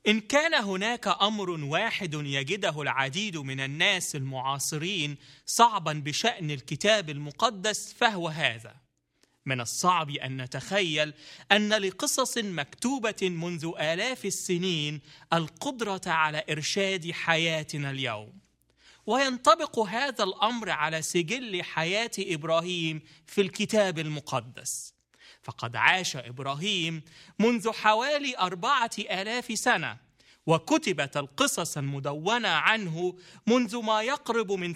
إن كان هناك أمر واحد يجده العديد من الناس المعاصرين صعبا بشأن الكتاب المقدس فهو هذا: من الصعب أن نتخيل أن لقصص مكتوبة منذ آلاف السنين القدرة على إرشاد حياتنا اليوم. وينطبق هذا الأمر على سجل حياة إبراهيم في الكتاب المقدس، فقد عاش إبراهيم منذ حوالي 4000 سنة، وكتبت القصص المدونة عنه منذ ما يقرب من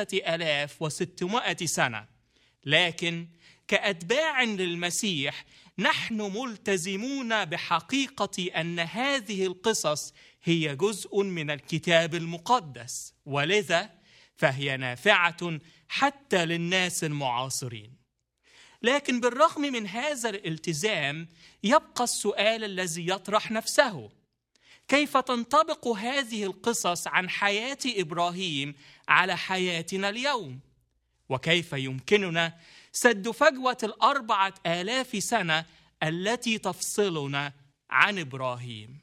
3600 سنة. لكن كأتباع للمسيح نحن ملتزمون بحقيقة أن هذه القصص هي جزء من الكتاب المقدس، ولذا فهي نافعة حتى للناس المعاصرين. لكن بالرغم من هذا الالتزام يبقى السؤال الذي يطرح نفسه: كيف تنطبق هذه القصص عن حياة إبراهيم على حياتنا اليوم؟ وكيف يمكننا سد فجوة 4000 سنة التي تفصلنا عن إبراهيم؟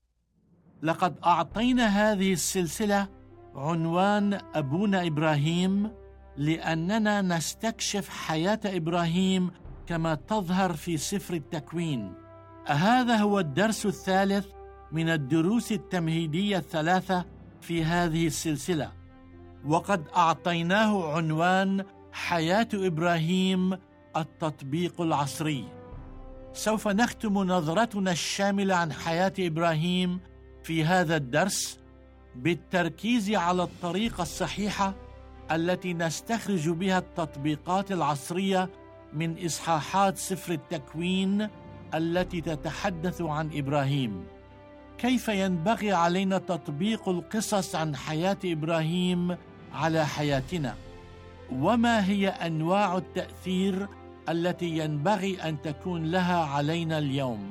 لقد أعطينا هذه السلسلة عنوان أبونا إبراهيم لأننا نستكشف حياة إبراهيم كما تظهر في سفر التكوين. هذا هو الدرس الثالث من الدروس التمهيدية الثلاثة في هذه السلسلة، وقد أعطيناه عنوان حياة إبراهيم التطبيق العصري. سوف نختم نظرتنا الشاملة عن حياة إبراهيم في هذا الدرس بالتركيز على الطريقة الصحيحة التي نستخرج بها التطبيقات العصرية من إصحاحات سفر التكوين التي تتحدث عن إبراهيم. كيف ينبغي علينا تطبيق القصص عن حياة إبراهيم على حياتنا؟ وما هي أنواع التأثير التي ينبغي أن تكون لها علينا اليوم؟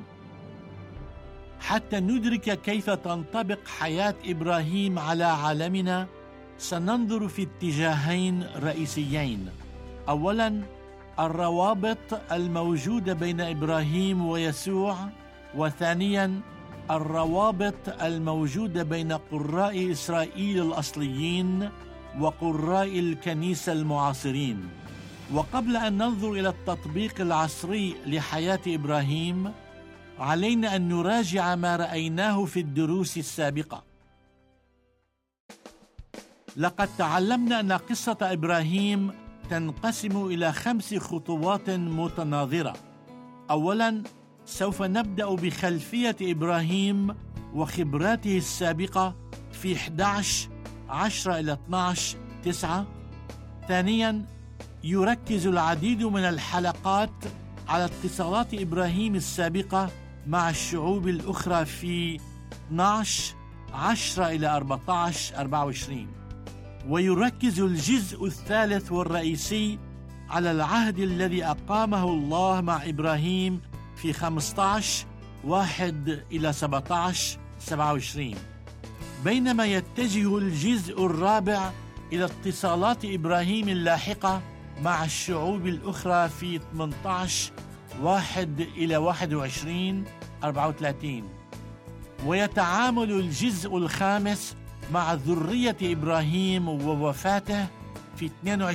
حتى ندرك كيف تنطبق حياة إبراهيم على عالمنا سننظر في اتجاهين رئيسيين. أولاً، الروابط الموجودة بين إبراهيم ويسوع، وثانياً الروابط الموجودة بين قراء إسرائيل الأصليين وقراء الكنيسة المعاصرين. وقبل أن ننظر إلى التطبيق العصري لحياة إبراهيم، علينا أن نراجع ما رأيناه في الدروس السابقة. لقد تعلمنا أن قصة إبراهيم تنقسم إلى 5 خطوات متناظرة. أولاً، سوف نبدأ بخلفية إبراهيم وخبراته السابقة في 11:10-12:9. ثانياً، يركز العديد من الحلقات على اتصالات إبراهيم السابقة مع الشعوب الأخرى في 12:10-14:24. ويركز الجزء الثالث والرئيسي على العهد الذي أقامه الله مع إبراهيم في 15:1-17:27، بينما يتجه الجزء الرابع إلى اتصالات إبراهيم اللاحقة مع الشعوب الأخرى في 18:1-21:34. ويتعامل الجزء الخامس مع ذرية إبراهيم ووفاته في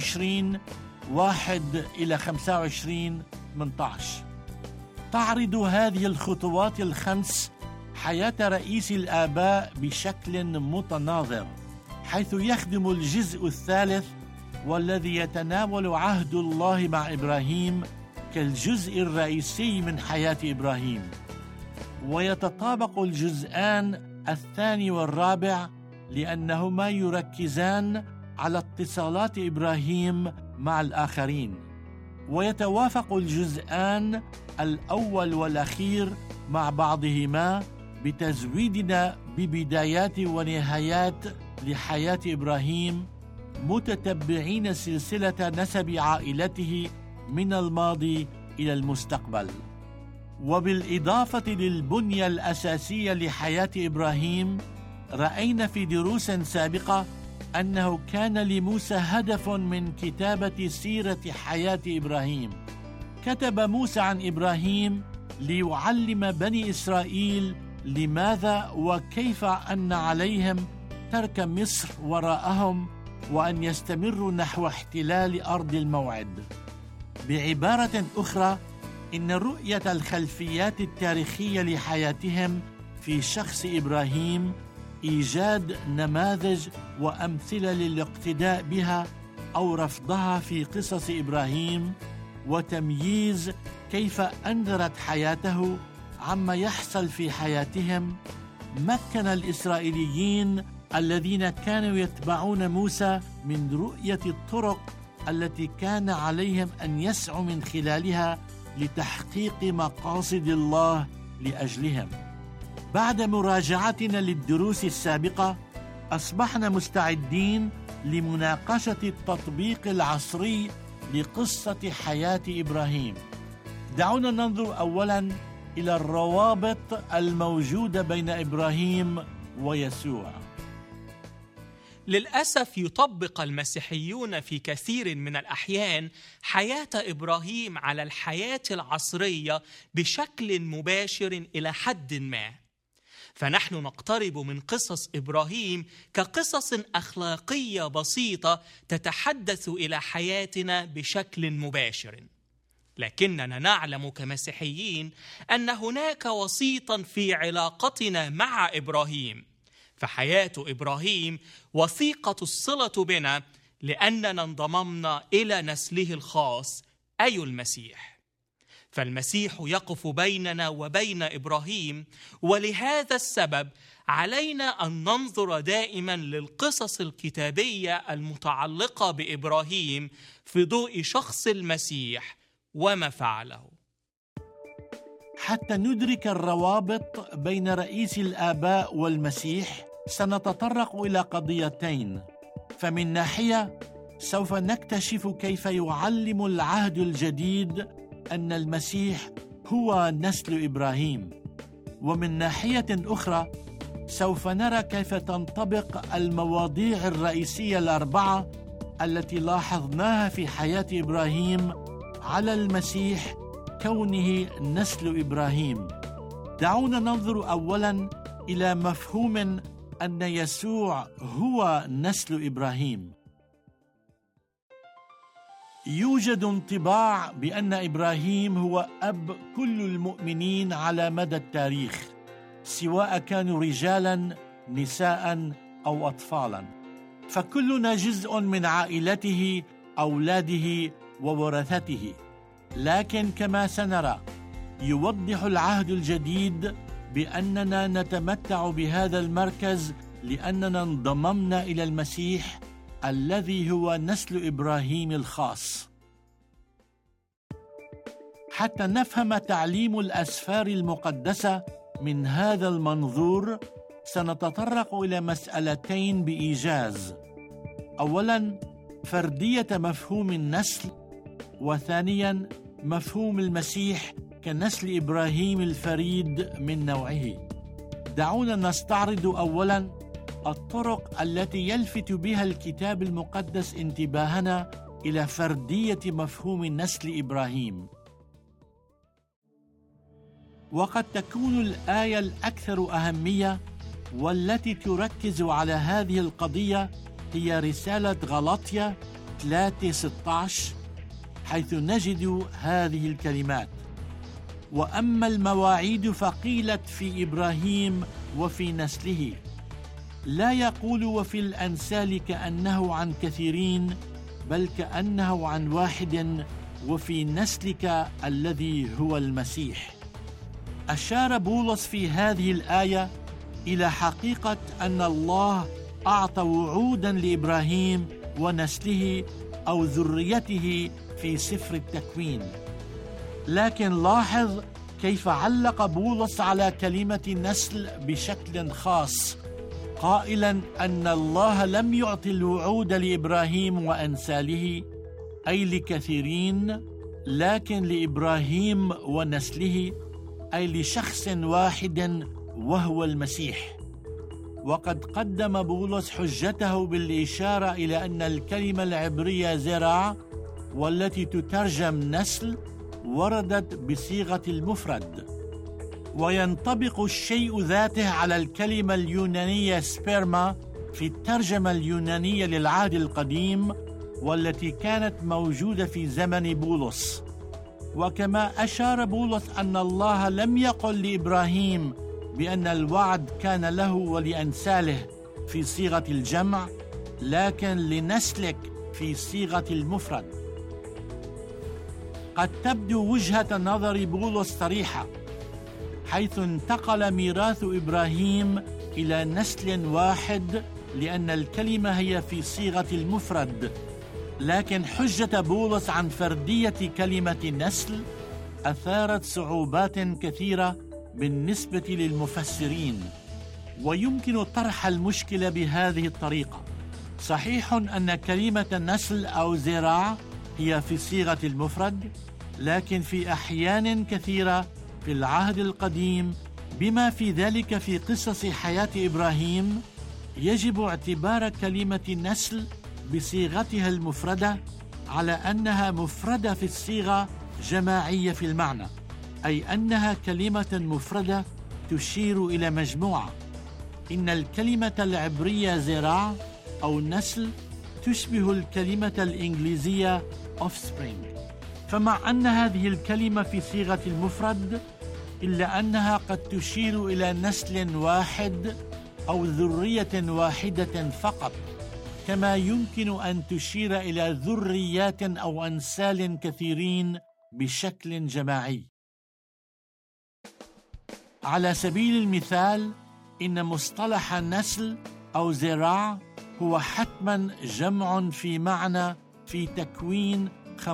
22:1-25:18. تعرض هذه الخطوات ال5 حياة رئيس الآباء بشكل متناظر، حيث يخدم الجزء الثالث والذي يتناول عهد الله مع إبراهيم كالجزء الرئيسي من حياة إبراهيم. ويتطابق الجزءان الثاني والرابع لأنهما يركزان على اتصالات إبراهيم مع الآخرين. ويتوافق الجزءان الأول والأخير مع بعضهما بتزويدنا ببدايات ونهايات لحياة إبراهيم، متتبعين سلسلة نسب عائلته من الماضي إلى المستقبل. وبالإضافة للبنية الأساسية لحياة إبراهيم، رأينا في دروس سابقة أنه كان لموسى هدف من كتابة سيرة حياة إبراهيم. كتب موسى عن إبراهيم ليعلم بني إسرائيل لماذا وكيف أن عليهم ترك مصر وراءهم وأن يستمروا نحو احتلال أرض الموعد. بعبارة أخرى، إن رؤية الخلفيات التاريخية لحياتهم في شخص إبراهيم إيجاد نماذج وأمثلة للاقتداء بها أو رفضها في قصص إبراهيم، وتمييز كيف أنذرت حياته عما يحصل في حياتهم، مكن الإسرائيليين الذين كانوا يتبعون موسى من رؤية الطرق التي كان عليهم أن يسعوا من خلالها لتحقيق مقاصد الله لأجلهم. بعد مراجعتنا للدروس السابقة، أصبحنا مستعدين لمناقشة التطبيق العصري لقصة حياة إبراهيم. دعونا ننظر أولاً إلى الروابط الموجودة بين إبراهيم ويسوع. للأسف يطبق المسيحيون في كثير من الأحيان حياة إبراهيم على الحياة العصرية بشكل مباشر إلى حد ما، فنحن نقترب من قصص إبراهيم كقصص أخلاقية بسيطة تتحدث إلى حياتنا بشكل مباشر، لكننا نعلم كمسيحيين أن هناك وسيطاً في علاقتنا مع إبراهيم، فحياة إبراهيم وثيقة الصلة بنا لأننا انضممنا إلى نسله الخاص أي المسيح. فالمسيح يقف بيننا وبين إبراهيم، ولهذا السبب علينا أن ننظر دائما للقصص الكتابية المتعلقة بإبراهيم في ضوء شخص المسيح وما فعله. حتى ندرك الروابط بين رئيس الآباء والمسيح، سنتطرق إلى قضيتين. فمن ناحية سوف نكتشف كيف يعلم العهد الجديد أن المسيح هو نسل إبراهيم، ومن ناحية أخرى سوف نرى كيف تنطبق المواضيع الرئيسية الأربعة التي لاحظناها في حياة إبراهيم على المسيح كونه نسل إبراهيم. دعونا ننظر أولاً إلى مفهوم أن يسوع هو نسل إبراهيم. يوجد انطباع بأن إبراهيم هو أب كل المؤمنين على مدى التاريخ، سواء كانوا رجالاً، نساء أو أطفالاً، فكلنا جزء من عائلته، أولاده وورثته. لكن كما سنرى، يوضح العهد الجديد بأننا نتمتع بهذا المركز لأننا انضممنا إلى المسيح الذي هو نسل إبراهيم الخاص. حتى نفهم تعليم الأسفار المقدسة من هذا المنظور، سنتطرق إلى مسألتين بإيجاز. أولاً، فردية مفهوم النسل، وثانياً مفهوم المسيح كنسل إبراهيم الفريد من نوعه. دعونا نستعرض أولاً الطرق التي يلفت بها الكتاب المقدس انتباهنا إلى فردية مفهوم نسل إبراهيم. وقد تكون الآية الأكثر أهمية والتي تركز على هذه القضية هي رسالة غلاطيا 3:16، حيث نجد هذه الكلمات: وأما المواعيد فقيلت في إبراهيم وفي نسله، لا يقول وفي الأنسال كأنه عن كثيرين، بل كأنه عن واحد، وفي نسلك الذي هو المسيح. أشار بولس في هذه الآية إلى حقيقة أن الله أعطى وعودا لإبراهيم ونسله أو ذريته في سفر التكوين. لكن لاحظ كيف علق بولس على كلمة نسل بشكل خاص، قائلا أن الله لم يعطي الوعود لإبراهيم وأنساله أي لكثيرين، لكن لإبراهيم ونسله أي لشخص واحد وهو المسيح. وقد قدم بولس حجته بالإشارة إلى أن الكلمة العبرية زرع، والتي تترجم نسل، وردت بصيغة المفرد، وينطبق الشيء ذاته على الكلمة اليونانية سبيرما في الترجمة اليونانية للعهد القديم، والتي كانت موجودة في زمن بولس. وكما أشار بولس أن الله لم يقل لإبراهيم بأن الوعد كان له ولأنساله في صيغة الجمع، لكن لنسلك في صيغة المفرد. قد تبدو وجهة نظر بولس صريحة، حيث انتقل ميراث إبراهيم إلى نسل واحد لأن الكلمة هي في صيغة المفرد، لكن حجة بولس عن فردية كلمة نسل أثارت صعوبات كثيرة بالنسبة للمفسرين. ويمكن طرح المشكلة بهذه الطريقة: صحيح أن كلمة نسل أو ذراع هي في صيغة المفرد، لكن في أحيان كثيرة في العهد القديم بما في ذلك في قصص حياة إبراهيم يجب اعتبار كلمة نسل بصيغتها المفردة على أنها مفردة في الصيغة، جماعية في المعنى، أي أنها كلمة مفردة تشير إلى مجموعة. إن الكلمة العبرية ذراع أو نسل تشبه الكلمة الإنجليزية offspring، فمع أن هذه الكلمة في صيغة المفرد إلا أنها قد تشير إلى نسل واحد أو ذرية واحدة فقط، كما يمكن أن تشير إلى ذريات أو أنسال كثيرين بشكل جماعي. على سبيل المثال، إن مصطلح نسل أو ذراع هو حتما جمع في معنى في تكوين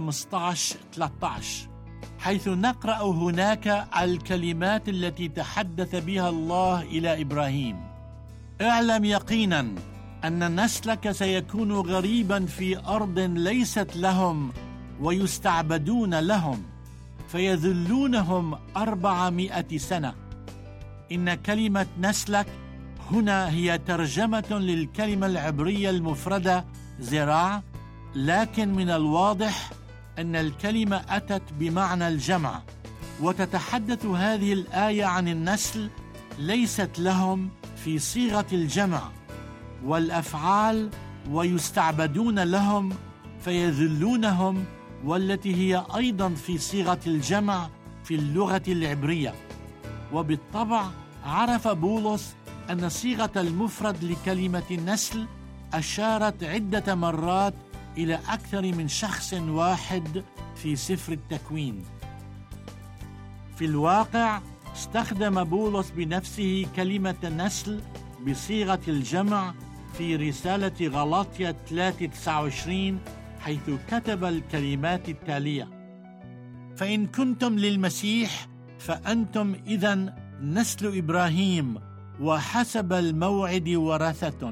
15:13، حيث نقرأ هناك الكلمات التي تحدث بها الله إلى إبراهيم: اعلم يقينا أن نسلك سيكون غريبا في أرض ليست لهم ويستعبدون لهم فيذلونهم 400 سنة. إن كلمة نسلك هنا هي ترجمة للكلمة العبرية المفردة ذراع، لكن من الواضح أن الكلمة أتت بمعنى الجمع، وتتحدث هذه الآية عن النسل ليست لهم في صيغة الجمع، والأفعال ويستعبدون لهم فيذلونهم والتي هي أيضا في صيغة الجمع في اللغة العبرية. وبالطبع عرف بولس أن صيغة المفرد لكلمة النسل أشارت عدة مرات إلى أكثر من شخص واحد في سفر التكوين. في الواقع استخدم بولس بنفسه كلمة نسل بصيغة الجمع في رسالة غلاطية 3:29، حيث كتب الكلمات التالية: فإن كنتم للمسيح فأنتم إذن نسل إبراهيم وحسب الموعد ورثة.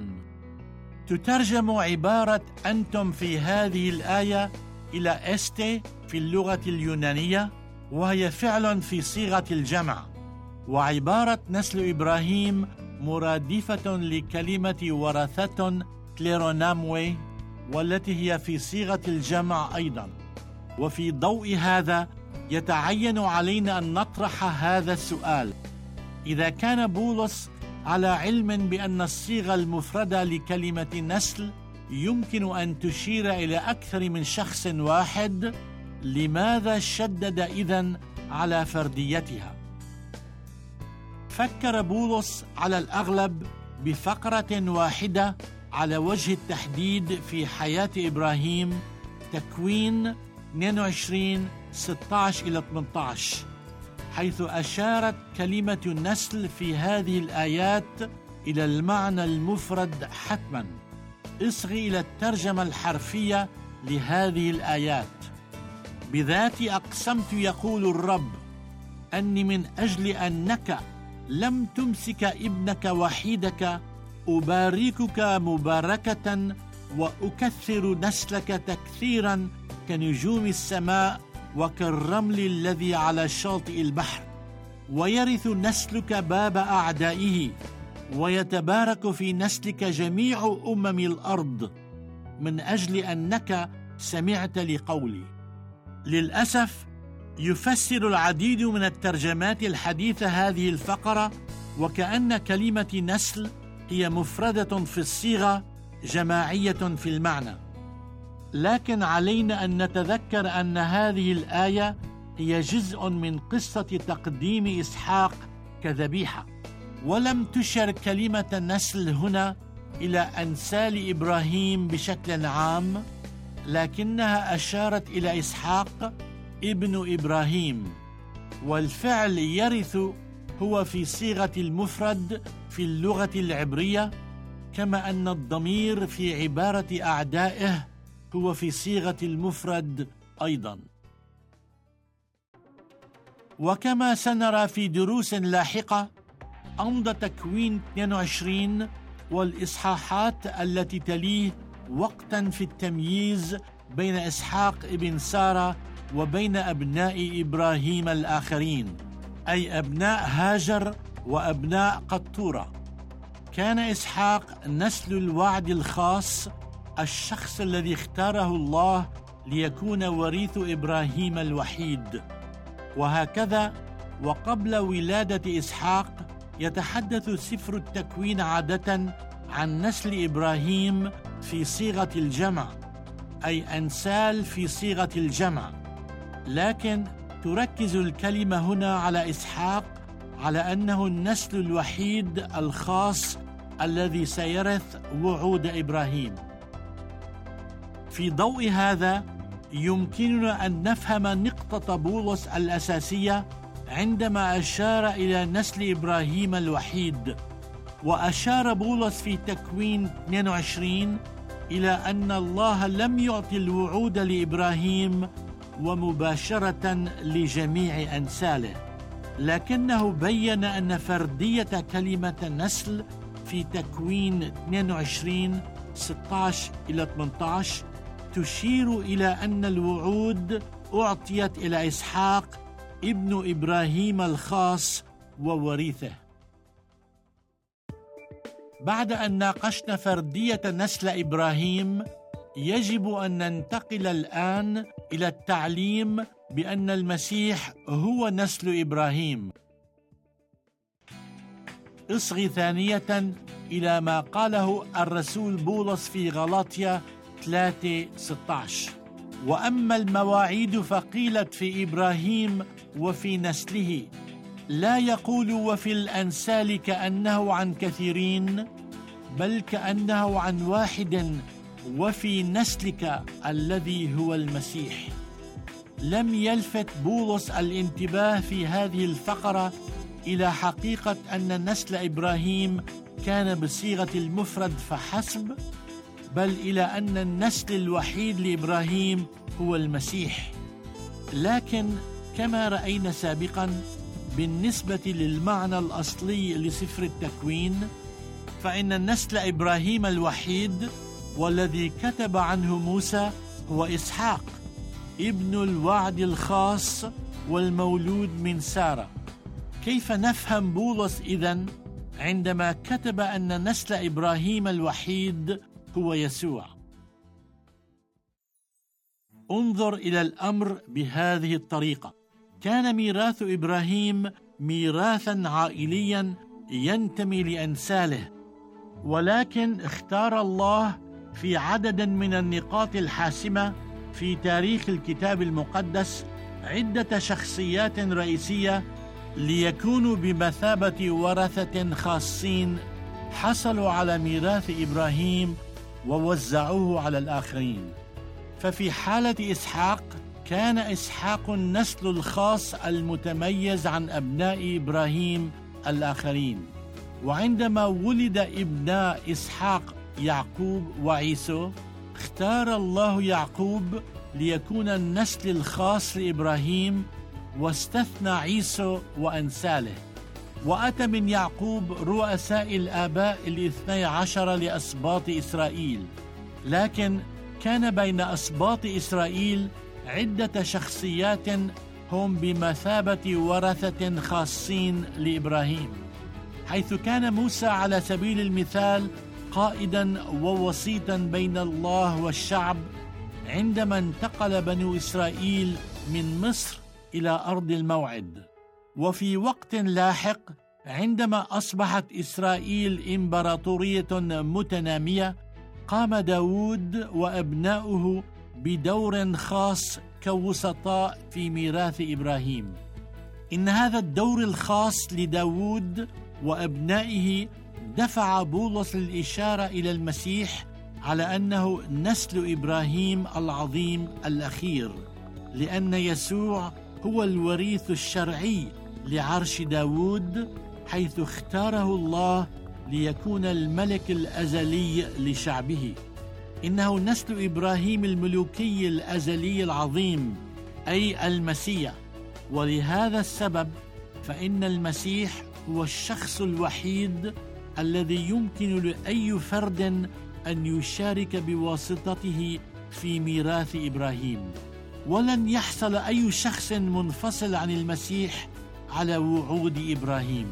تترجم عبارة أنتم في هذه الآية إلى أستي في اللغة اليونانية، وهي فعل في صيغة الجمع، وعبارة نسل إبراهيم مرادفة لكلمة ورثة كليروناموي، والتي هي في صيغة الجمع أيضا. وفي ضوء هذا يتعين علينا أن نطرح هذا السؤال: إذا كان بولس على علم بأن الصيغة المفردة لكلمة نسل يمكن أن تشير إلى أكثر من شخص واحد، لماذا شدد إذن على فرديتها؟ فكر بولس على الأغلب بفقرة واحدة على وجه التحديد في حياة إبراهيم، تكوين 22:16-18، حيث أشارت كلمة النسل في هذه الآيات إلى المعنى المفرد حتما. اصغي إلى الترجمة الحرفية لهذه الآيات: بذاتي أقسمت يقول الرب أني من أجل أنك لم تمسك ابنك وحيدك أباركك مباركة وأكثر نسلك تكثيرا كنجوم السماء وكالرمل الذي على شاطئ البحر، ويرث نسلك باب أعدائه ويتبارك في نسلك جميع الأرض من أجل أنك سمعت لقولي. للأسف يفسر العديد من الترجمات الحديثة هذه الفقرة وكأن كلمة نسل هي مفردة في الصيغة، جماعية في المعنى. لكن علينا أن نتذكر أن هذه الآية هي جزء من قصة تقديم إسحاق كذبيحة، ولم تشر كلمة نسل هنا إلى أنسال إبراهيم بشكل عام، لكنها أشارت إلى إسحاق ابن إبراهيم، والفعل يرث هو في صيغة المفرد في اللغة العبرية، كما أن الضمير في عبارة أعدائه هو في صيغة المفرد أيضا. وكما سنرى في دروس لاحقة، أمضى تكوين 22 والإصحاحات التي تليه وقتا في التمييز بين إسحاق ابن سارة وبين أبناء إبراهيم الآخرين، أي أبناء هاجر وأبناء قطورة. كان إسحاق نسل الوعد الخاص، الشخص الذي اختاره الله ليكون وريث إبراهيم الوحيد. وهكذا وقبل ولادة إسحاق يتحدث سفر التكوين عادة عن نسل إبراهيم في صيغة الجمع، أي أنسال في صيغة الجمع، لكن تركز الكلمة هنا على إسحاق على أنه النسل الوحيد الخاص الذي سيرث وعود إبراهيم. في ضوء هذا يمكننا أن نفهم نقطة بولس الأساسية عندما أشار إلى نسل إبراهيم الوحيد. وأشار بولس في تكوين 22 إلى أن الله لم يعطي الوعود لإبراهيم ومباشرة لجميع أنساله، لكنه بيّن أن فردية كلمة نسل في تكوين 22 16 إلى 18 تشير إلى أن الوعود أعطيت إلى إسحاق ابن إبراهيم الخاص ووريثه. بعد أن ناقشنا فردية نسل إبراهيم، يجب أن ننتقل الآن إلى التعليم بأن المسيح هو نسل إبراهيم. اصغي ثانية إلى ما قاله الرسول بولس في غلاطيا 3:16: وأما المواعيد فقيلت في إبراهيم وفي نسله، لا يقول وفي الأنسال كأنه عن كثيرين، بل كأنه عن واحد، وفي نسلك الذي هو المسيح. لم يلفت بولس الانتباه في هذه الفقرة إلى حقيقة أن نسل إبراهيم كان بصيغة المفرد فحسب، بل إلى أن النسل الوحيد لإبراهيم هو المسيح. لكن كما رأينا سابقا، بالنسبة للمعنى الأصلي لسفر التكوين، فإن نسل إبراهيم الوحيد والذي كتب عنه موسى هو إسحاق ابن الوعد الخاص والمولود من سارة. كيف نفهم بولس إذن عندما كتب أن نسل إبراهيم الوحيد هو يسوع؟ انظر إلى الأمر بهذه الطريقة: كان ميراث إبراهيم ميراثا عائليا ينتمي لأنساله، ولكن اختار الله في عدد من النقاط الحاسمة في تاريخ الكتاب المقدس عدة شخصيات رئيسية ليكونوا بمثابة ورثة خاصين حصلوا على ميراث إبراهيم ووزعوه على الآخرين. ففي حالة إسحاق، كان إسحاق النسل الخاص المتميز عن أبناء إبراهيم الآخرين. وعندما ولد ابناء إسحاق يعقوب وعيسو، اختار الله يعقوب ليكون النسل الخاص لإبراهيم، واستثنى عيسو وأنساله. وأتى من يعقوب رؤساء الآباء 12 لأسباط إسرائيل. لكن كان بين أسباط إسرائيل عدة شخصيات هم بمثابة ورثة خاصين لإبراهيم، حيث كان موسى على سبيل المثال قائدا ووسيطا بين الله والشعب عندما انتقل بنو إسرائيل من مصر إلى أرض الموعد. وفي وقت لاحق عندما أصبحت إسرائيل إمبراطورية متنامية، قام داود وأبناؤه بدور خاص كوسطاء في ميراث إبراهيم. إن هذا الدور الخاص لداود وأبنائه دفع بولس للإشارة إلى المسيح على أنه نسل إبراهيم العظيم الأخير، لأن يسوع هو الوريث الشرعي لعرش داود، حيث اختاره الله ليكون الملك الأزلي لشعبه. إنه نسل إبراهيم الملوكي الأزلي العظيم، أي المسيح. ولهذا السبب فإن المسيح هو الشخص الوحيد الذي يمكن لأي فرد أن يشارك بواسطته في ميراث إبراهيم. ولن يحصل أي شخص منفصل عن المسيح على وعود إبراهيم.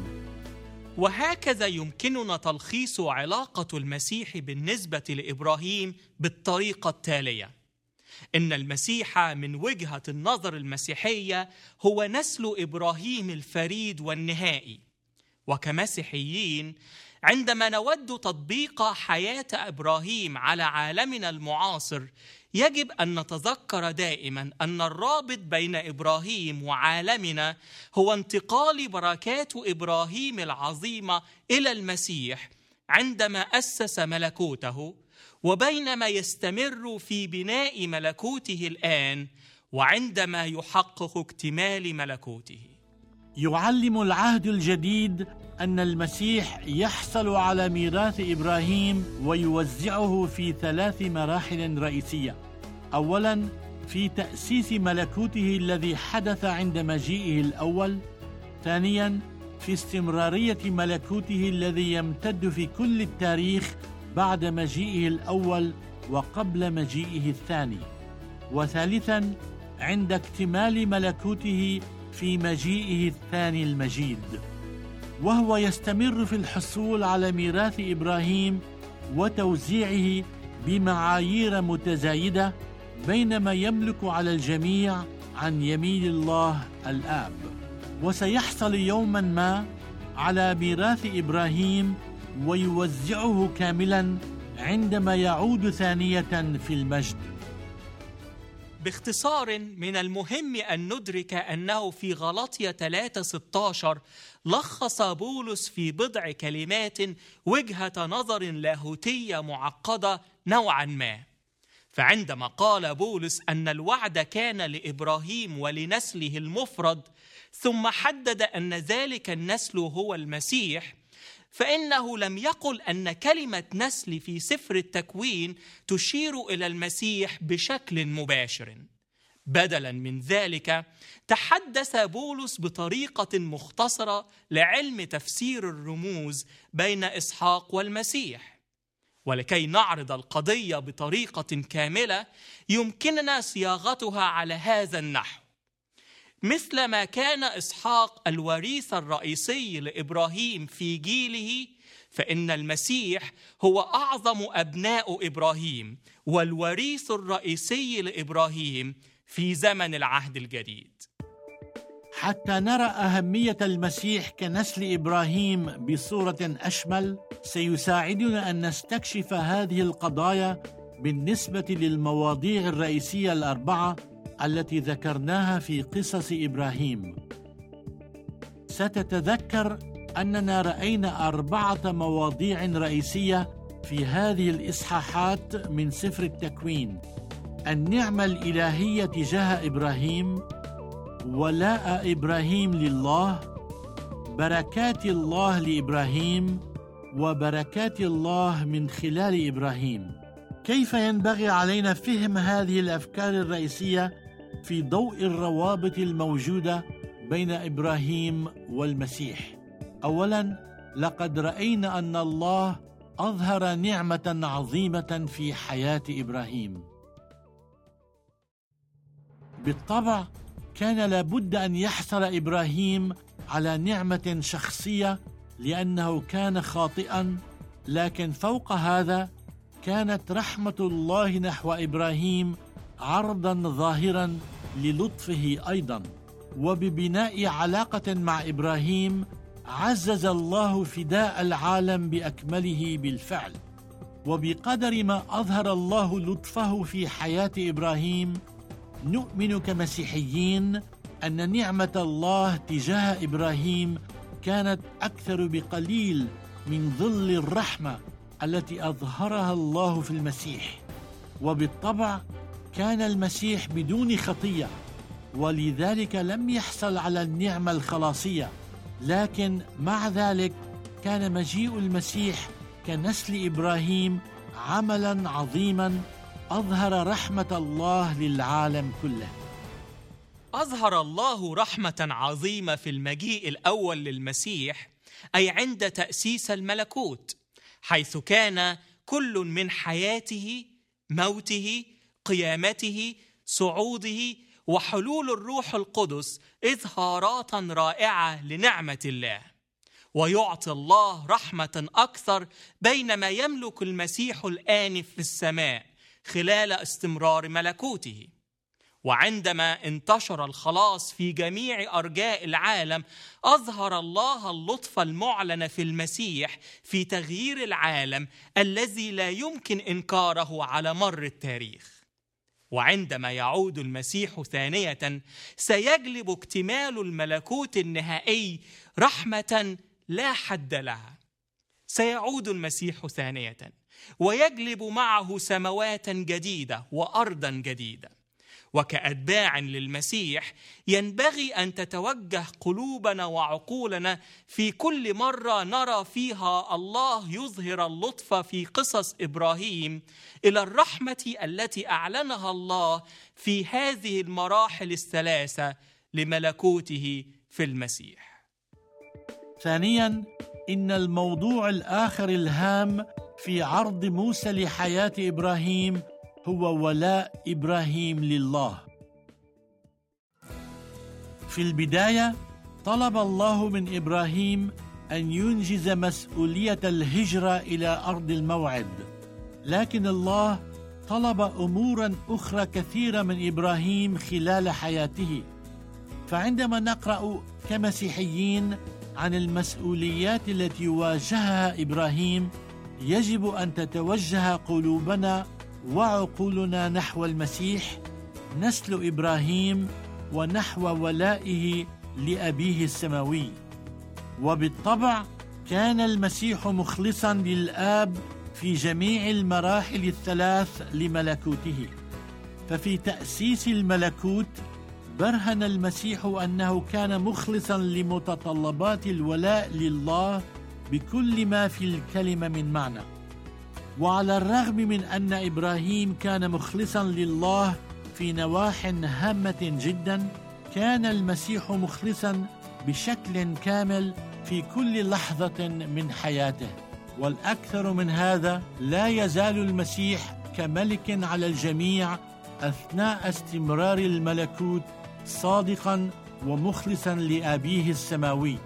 وهكذا يمكننا تلخيص علاقة المسيح بالنسبة لإبراهيم بالطريقة التالية: إن المسيح من وجهة النظر المسيحية هو نسل إبراهيم الفريد والنهائي. وكمسيحيين عندما نود تطبيق حياة إبراهيم على عالمنا المعاصر، يجب أن نتذكر دائما أن الرابط بين إبراهيم وعالمنا هو انتقال بركات إبراهيم العظيمة إلى المسيح عندما أسس ملكوته، وبينما يستمر في بناء ملكوته الآن وعندما يحقق اكتمال ملكوته. يعلم العهد الجديد أن المسيح يحصل على ميراث إبراهيم ويوزعه في 3 مراحل رئيسية. أولاً، في تأسيس ملكوته الذي حدث عند مجيئه الأول. ثانياً، في استمرارية ملكوته الذي يمتد في كل التاريخ بعد مجيئه الأول وقبل مجيئه الثاني. وثالثاً، عند اكتمال ملكوته في مجيئه الثاني المجيد. وهو يستمر في الحصول على ميراث إبراهيم وتوزيعه بمعايير متزايدة، بينما يملك على الجميع عن يمين الله الآب. وسيحصل يوما ما على ميراث إبراهيم ويوزعه كاملا عندما يعود ثانية في المجد. باختصار، من المهم أن ندرك أنه في غلاطية 3:16 لخص بولس في بضع كلمات وجهة نظر لاهوتية معقدة نوعا ما. فعندما قال بولس أن الوعد كان لإبراهيم ولنسله المفرد، ثم حدد أن ذلك النسل هو المسيح، فإنه لم يقل أن كلمة نسل في سفر التكوين تشير إلى المسيح بشكل مباشر. بدلاً من ذلك، تحدث بولس بطريقة مختصرة لعلم تفسير الرموز بين إسحاق والمسيح. ولكي نعرض القضية بطريقة كاملة، يمكننا صياغتها على هذا النحو: مثل ما كان إسحاق الوريث الرئيسي لإبراهيم في جيله، فإن المسيح هو أعظم أبناء إبراهيم والوريث الرئيسي لإبراهيم في زمن العهد الجديد. حتى نرى أهمية المسيح كنسل إبراهيم بصورة أشمل، سيساعدنا أن نستكشف هذه القضايا بالنسبة للمواضيع الرئيسية الأربعة التي ذكرناها في قصص إبراهيم. ستتذكر أننا رأينا 4 مواضيع رئيسية في هذه الإصحاحات من سفر التكوين: النعمة الإلهية تجاه إبراهيم، ولاء إبراهيم لله، بركات الله لإبراهيم، وبركات الله من خلال إبراهيم. كيف ينبغي علينا فهم هذه الأفكار الرئيسية في ضوء الروابط الموجودة بين إبراهيم والمسيح؟ أولاً، لقد رأينا أن الله أظهر نعمة عظيمة في حياة إبراهيم. بالطبع كان لابد أن يحصل إبراهيم على نعمة شخصية لأنه كان خاطئاً، لكن فوق هذا كانت رحمة الله نحو إبراهيم عرضاً ظاهراً للطفه أيضاً. وببناء علاقة مع إبراهيم عزز الله فداء العالم بأكمله بالفعل. وبقدر ما أظهر الله لطفه في حياة إبراهيم، نؤمن كمسيحيين أن نعمة الله تجاه إبراهيم كانت أكثر بقليل من ظل الرحمة التي أظهرها الله في المسيح. وبالطبع كان المسيح بدون خطية، ولذلك لم يحصل على النعمة الخلاصية، لكن مع ذلك كان مجيء المسيح كنسل إبراهيم عملا عظيما أظهر رحمة الله للعالم كله. أظهر الله رحمة عظيمة في المجيء الأول للمسيح، أي عند تأسيس الملكوت، حيث كان كل من حياته، موته، قيامته، صعوده وحلول الروح القدس إظهارات رائعة لنعمة الله. ويعطي الله رحمة أكثر بينما يملك المسيح الآن في السماء خلال استمرار ملكوته. وعندما انتشر الخلاص في جميع أرجاء العالم، أظهر الله اللطف المعلن في المسيح في تغيير العالم الذي لا يمكن إنكاره على مر التاريخ. وعندما يعود المسيح ثانية، سيجلب اكتمال الملكوت النهائي رحمة لا حد لها. سيعود المسيح ثانية ويجلب معه سماوات جديدة وأرضا جديدة. وكأتباع للمسيح ينبغي أن تتوجه قلوبنا وعقولنا في كل مرة نرى فيها الله يظهر اللطف في قصص إبراهيم إلى الرحمة التي أعلنها الله في هذه المراحل الثلاثة لملكوته في المسيح. ثانياً، إن الموضوع الآخر الهام في عرض موسى لحياة إبراهيم هو ولاء إبراهيم لله. في البداية طلب الله من إبراهيم أن ينجز مسؤولية الهجرة إلى أرض الموعد، لكن الله طلب أموراً أخرى كثيرة من إبراهيم خلال حياته. فعندما نقرأ كمسيحيين عن المسؤوليات التي واجهها إبراهيم، يجب أن تتوجه قلوبنا وعقولنا نحو المسيح نسل إبراهيم ونحو ولائه لأبيه السماوي. وبالطبع كان المسيح مخلصا للآب في جميع المراحل الثلاث لملكوته. ففي تأسيس الملكوت برهن المسيح أنه كان مخلصا لمتطلبات الولاء لله بكل ما في الكلمة من معنى. وعلى الرغم من أن إبراهيم كان مخلصا لله في نواح هامة جدا، كان المسيح مخلصا بشكل كامل في كل لحظة من حياته. والأكثر من هذا، لا يزال المسيح كملك على الجميع أثناء استمرار الملكوت صادقا ومخلصا لأبيه السماوي.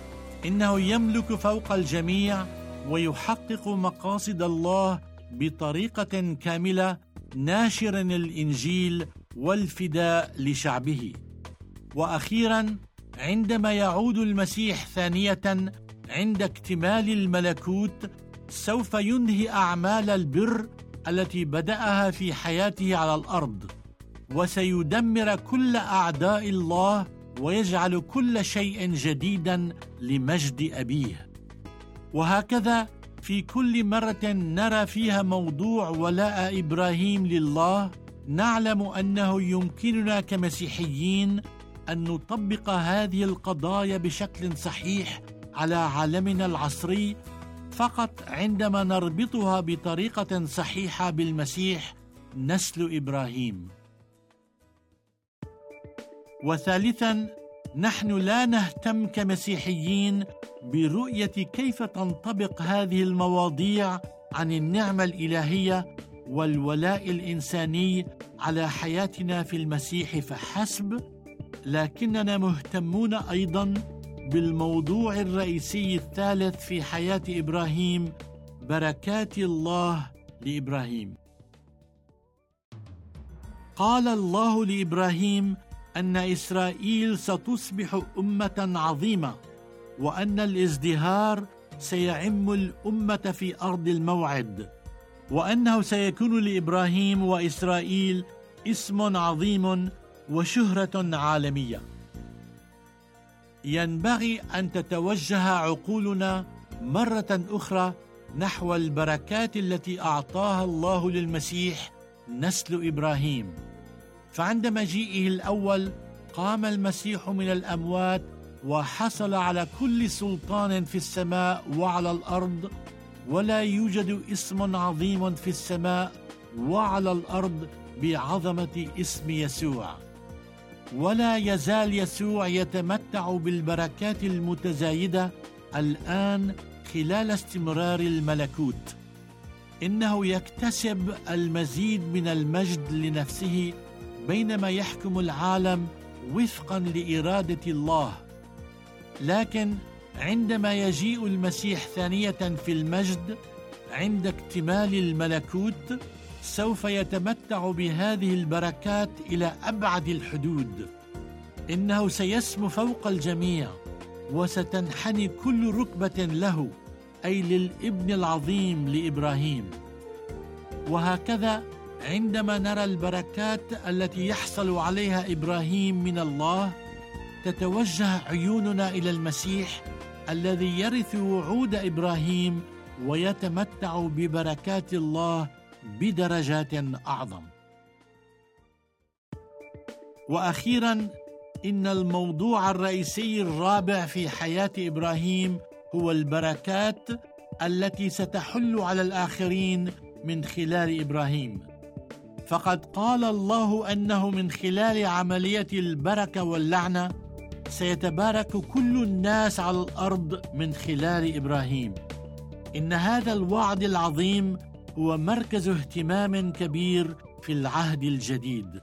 إنه يملك فوق الجميع ويحقق مقاصد الله بطريقة كاملة، ناشرا الإنجيل والفداء لشعبه. وأخيرا، عندما يعود المسيح ثانية عند اكتمال الملكوت، سوف ينهي أعمال البر التي بدأها في حياته على الأرض، وسيدمر كل أعداء الله ويجعل كل شيء جديدا لمجد أبيه. وهكذا في كل مرة نرى فيها موضوع ولاء إبراهيم لله، نعلم أنه يمكننا كمسيحيين أن نطبق هذه القضايا بشكل صحيح على عالمنا العصري فقط عندما نربطها بطريقة صحيحة بالمسيح نسل إبراهيم. وثالثاً، نحن لا نهتم كمسيحيين برؤية كيف تنطبق هذه المواضيع عن النعمة الإلهية والولاء الإنساني على حياتنا في المسيح فحسب، لكننا مهتمون أيضاً بالموضوع الرئيسي الثالث في حياة إبراهيم، بركات الله لإبراهيم. قال الله لإبراهيم أن إسرائيل ستصبح أمة عظيمة، وأن الازدهار سيعم الأمة في أرض الموعد، وأنه سيكون لإبراهيم وإسرائيل اسم عظيم وشهرة عالمية. ينبغي أن تتوجه عقولنا مرة أخرى نحو البركات التي أعطاها الله للمسيح نسل إبراهيم. فعند مجيئه الأول قام المسيح من الأموات وحصل على كل سلطان في السماء وعلى الأرض، ولا يوجد اسم عظيم في السماء وعلى الأرض بعظمة اسم يسوع. ولا يزال يسوع يتمتع بالبركات المتزايدة الآن خلال استمرار الملكوت. إنه يكتسب المزيد من المجد لنفسه بينما يحكم العالم وفقا لإرادة الله. لكن عندما يجيء المسيح ثانية في المجد عند اكتمال الملكوت، سوف يتمتع بهذه البركات إلى أبعد الحدود. إنه سيسمو فوق الجميع، وستنحني كل ركبة له، أي للابن العظيم لإبراهيم. وهكذا عندما نرى البركات التي يحصل عليها إبراهيم من الله، تتوجه عيوننا إلى المسيح الذي يرث وعود إبراهيم ويتمتع ببركات الله بدرجات أعظم. وأخيراً، إن الموضوع الرئيسي الرابع في حياة إبراهيم هو البركات التي ستحل على الآخرين من خلال إبراهيم. فقد قال الله أنه من خلال عملية البركة واللعنة سيتبارك كل الناس على الأرض من خلال إبراهيم. إن هذا الوعد العظيم هو مركز اهتمام كبير في العهد الجديد.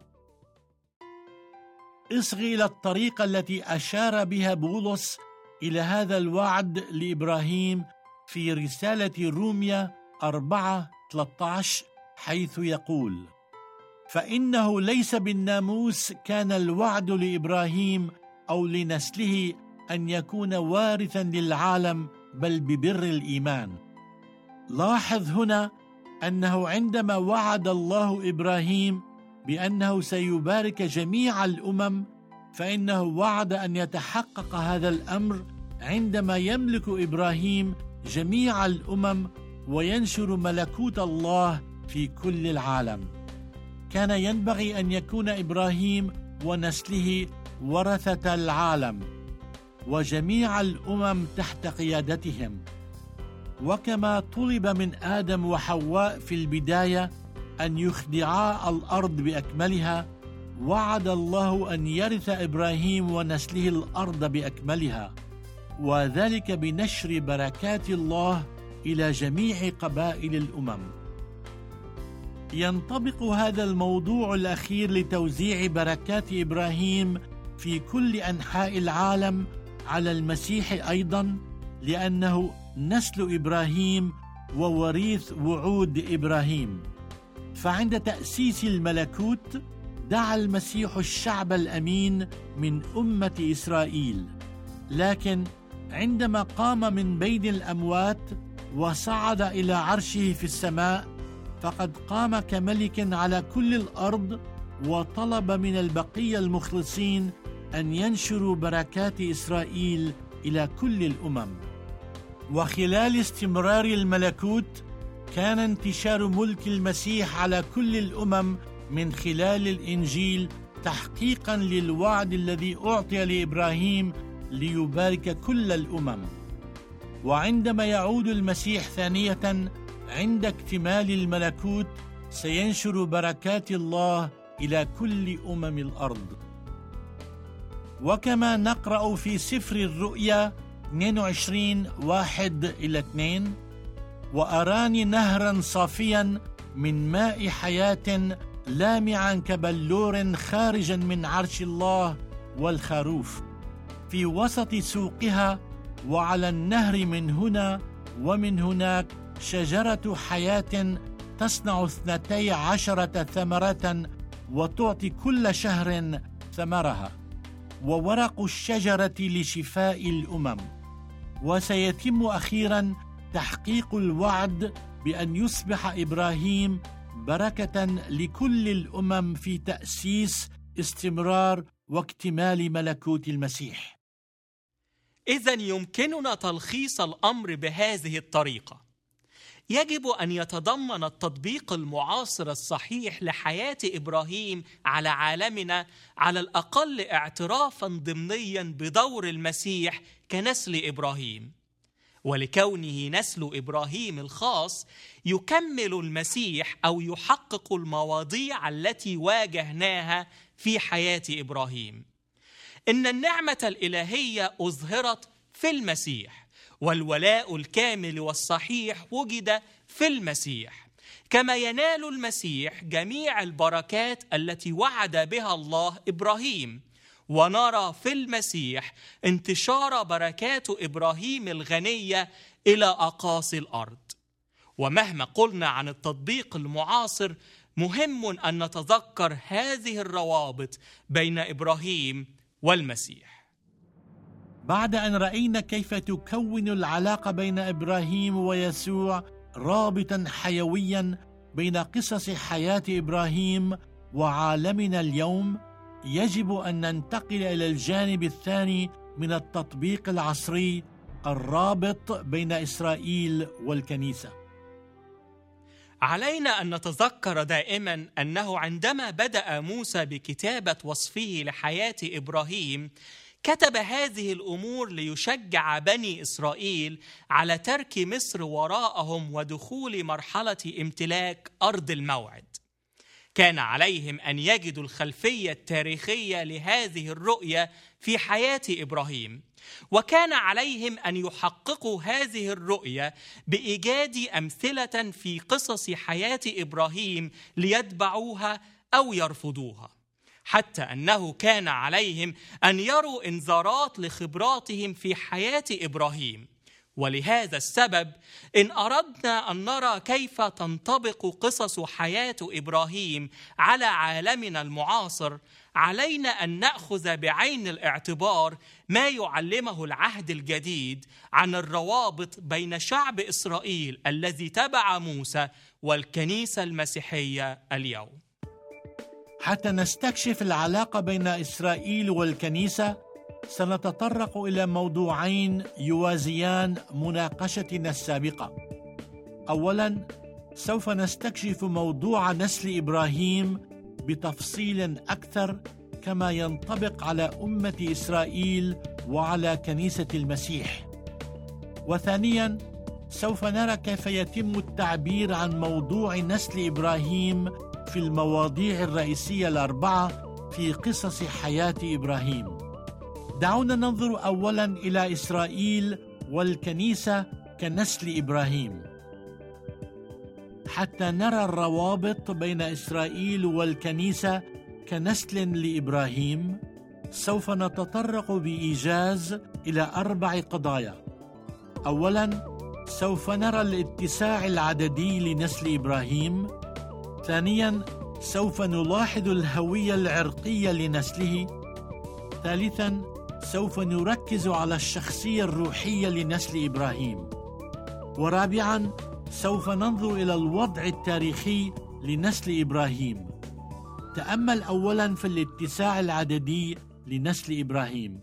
اصغي إلى الطريقة التي أشار بها بولس إلى هذا الوعد لإبراهيم في رسالة روميا 4:13، حيث يقول: فإنه ليس بالناموس كان الوعد لإبراهيم أو لنسله أن يكون وارثا للعالم، بل ببر الإيمان. لاحظ هنا أنه عندما وعد الله إبراهيم بأنه سيبارك جميع الأمم، فإنه وعد أن يتحقق هذا الأمر عندما يملك إبراهيم جميع الأمم وينشر ملكوت الله في كل العالم. كان ينبغي أن يكون إبراهيم ونسله ورثة العالم وجميع الأمم تحت قيادتهم. وكما طلب من آدم وحواء في البداية أن يخضعا الأرض بأكملها، وعد الله أن يرث إبراهيم ونسله الأرض بأكملها، وذلك بنشر بركات الله إلى جميع قبائل الأمم. ينطبق هذا الموضوع الأخير لتوزيع بركات إبراهيم في كل أنحاء العالم على المسيح أيضا، لأنه نسل إبراهيم ووريث وعود إبراهيم. فعند تأسيس الملكوت دعا المسيح الشعب الأمين من أمة إسرائيل، لكن عندما قام من بين الأموات وصعد إلى عرشه في السماء، فقد قام كملك على كل الأرض، وطلب من البقية المخلصين أن ينشروا بركات إسرائيل إلى كل الأمم. وخلال استمرار الملكوت كان انتشار ملك المسيح على كل الأمم من خلال الإنجيل تحقيقا للوعد الذي أعطي لإبراهيم ليبارك كل الأمم. وعندما يعود المسيح ثانية عند اكتمال الملكوت سينشر بركات الله إلى كل أمم الأرض. وكما نقرأ في سفر الرؤيا 22:1-2: وأراني نهرا صافيا من ماء حياة لامعا كبلور خارجا من عرش الله والخروف في وسط سوقها، وعلى النهر من هنا ومن هناك شجرة حياة تصنع 12 ثمرة وتعطي كل شهر ثمرها، وورق الشجرة لشفاء الأمم. وسيتم أخيراً تحقيق الوعد بأن يصبح إبراهيم بركة لكل الأمم في تأسيس، استمرار واكتمال ملكوت المسيح. إذن يمكننا تلخيص الأمر بهذه الطريقة: يجب أن يتضمن التطبيق المعاصر الصحيح لحياة إبراهيم على عالمنا على الأقل اعترافاً ضمنياً بدور المسيح كنسل إبراهيم، ولكونه نسل إبراهيم الخاص يكمل المسيح أو يحقق المواضيع التي واجهناها في حياة إبراهيم. إن النعمة الإلهية أظهرت في المسيح، والولاء الكامل والصحيح وجد في المسيح، كما ينال المسيح جميع البركات التي وعد بها الله إبراهيم. ونرى في المسيح انتشار بركات إبراهيم الغنية إلى أقاصي الأرض. ومهما قلنا عن التطبيق المعاصر، مهم أن نتذكر هذه الروابط بين إبراهيم والمسيح. بعد أن رأينا كيف تكون العلاقة بين إبراهيم ويسوع رابطاً حيوياً بين قصص حياة إبراهيم وعالمنا اليوم، يجب أن ننتقل إلى الجانب الثاني من التطبيق العصري، الرابط بين إسرائيل والكنيسة. علينا أن نتذكر دائما أنه عندما بدأ موسى بكتابة وصفه لحياة إبراهيم، كتب هذه الأمور ليشجع بني إسرائيل على ترك مصر وراءهم ودخول مرحلة امتلاك أرض الموعد. كان عليهم أن يجدوا الخلفية التاريخية لهذه الرؤية في حياة إبراهيم، وكان عليهم أن يحققوا هذه الرؤية بإيجاد أمثلة في قصص حياة إبراهيم ليتبعوها أو يرفضوها، حتى أنه كان عليهم أن يروا إنذارات لخبراتهم في حياة إبراهيم. ولهذا السبب إن أردنا أن نرى كيف تنطبق قصص حياة إبراهيم على عالمنا المعاصر، علينا أن نأخذ بعين الاعتبار ما يعلمه العهد الجديد عن الروابط بين شعب إسرائيل الذي تبع موسى والكنيسة المسيحية اليوم. حتى نستكشف العلاقة بين إسرائيل والكنيسة، سنتطرق إلى موضوعين يوازيان مناقشتنا السابقة. أولاً، سوف نستكشف موضوع نسل إبراهيم بتفصيل أكثر كما ينطبق على أمة إسرائيل وعلى كنيسة المسيح. وثانياً، سوف نرى كيف يتم التعبير عن موضوع نسل إبراهيم في المواضيع الرئيسية الأربعة في قصص حياة إبراهيم. دعونا ننظر أولاً إلى إسرائيل والكنيسة كنسل إبراهيم. حتى نرى الروابط بين إسرائيل والكنيسة كنسل لإبراهيم، سوف نتطرق بإيجاز إلى 4 قضايا. أولاً، سوف نرى الاتساع العددي لنسل إبراهيم. ثانياً، سوف نلاحظ الهوية العرقية لنسله. ثالثاً، سوف نركز على الشخصية الروحية لنسل إبراهيم. ورابعاً، سوف ننظر إلى الوضع التاريخي لنسل إبراهيم. تأمل أولاً في الاتساع العددي لنسل إبراهيم.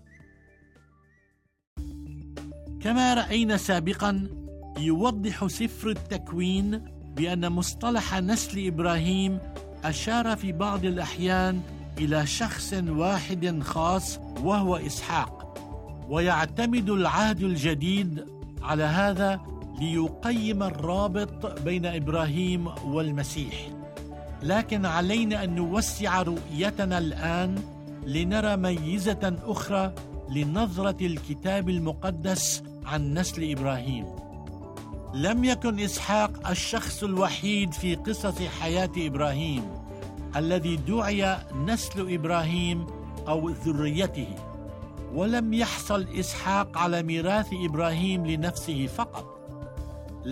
كما رأينا سابقاً، يوضح سفر التكوين بأن مصطلح نسل إبراهيم أشار في بعض الأحيان إلى شخص واحد خاص وهو إسحاق، ويعتمد العهد الجديد على هذا ليقيم الرابط بين إبراهيم والمسيح. لكن علينا أن نوسع رؤيتنا الآن لنرى ميزة أخرى لنظرة الكتاب المقدس عن نسل إبراهيم. لم يكن إسحاق الشخص الوحيد في قصص حياة إبراهيم الذي دعي نسل إبراهيم أو ذريته، ولم يحصل إسحاق على ميراث إبراهيم لنفسه فقط،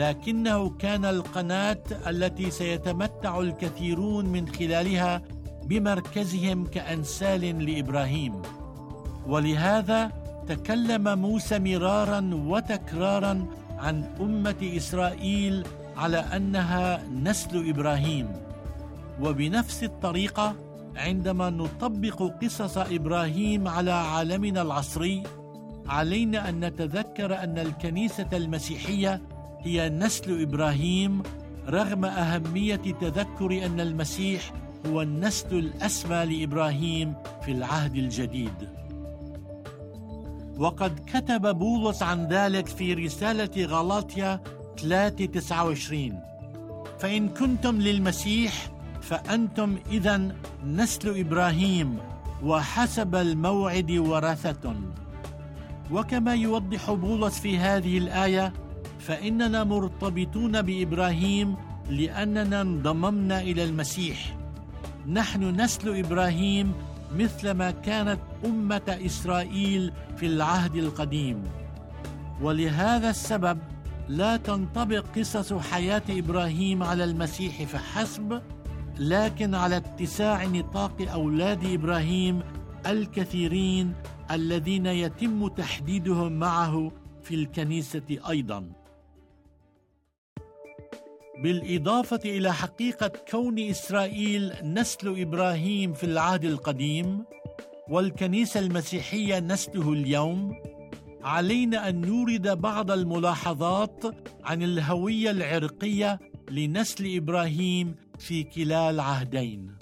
لكنه كان القناة التي سيتمتع الكثيرون من خلالها بمركزهم كأنسال لإبراهيم. ولهذا تكلم موسى مرارا وتكرارا عن أمة إسرائيل على أنها نسل إبراهيم. وبنفس الطريقة عندما نطبق قصص إبراهيم على عالمنا العصري، علينا أن نتذكر أن الكنيسة المسيحية هي نسل إبراهيم، رغم أهمية تذكر أن المسيح هو النسل الأسمى لإبراهيم في العهد الجديد. وقد كتب بولس عن ذلك في رسالة غلاطيا 3:29: فإن كنتم للمسيح فأنتم إذن نسل إبراهيم وحسب الموعد ورثة. وكما يوضح بولس في هذه الآية، فإننا مرتبطون بإبراهيم لأننا انضممنا إلى المسيح. نحن نسل إبراهيم مثلما كانت أمة إسرائيل في العهد القديم. ولهذا السبب لا تنطبق قصص حياة إبراهيم على المسيح فحسب، لكن على اتساع نطاق أولاد إبراهيم الكثيرين الذين يتم تحديدهم معه في الكنيسة أيضا. بالإضافة إلى حقيقة كون إسرائيل نسل إبراهيم في العهد القديم والكنيسة المسيحية نسله اليوم، علينا أن نورد بعض الملاحظات عن الهوية العرقية لنسل إبراهيم في كلا العهدين.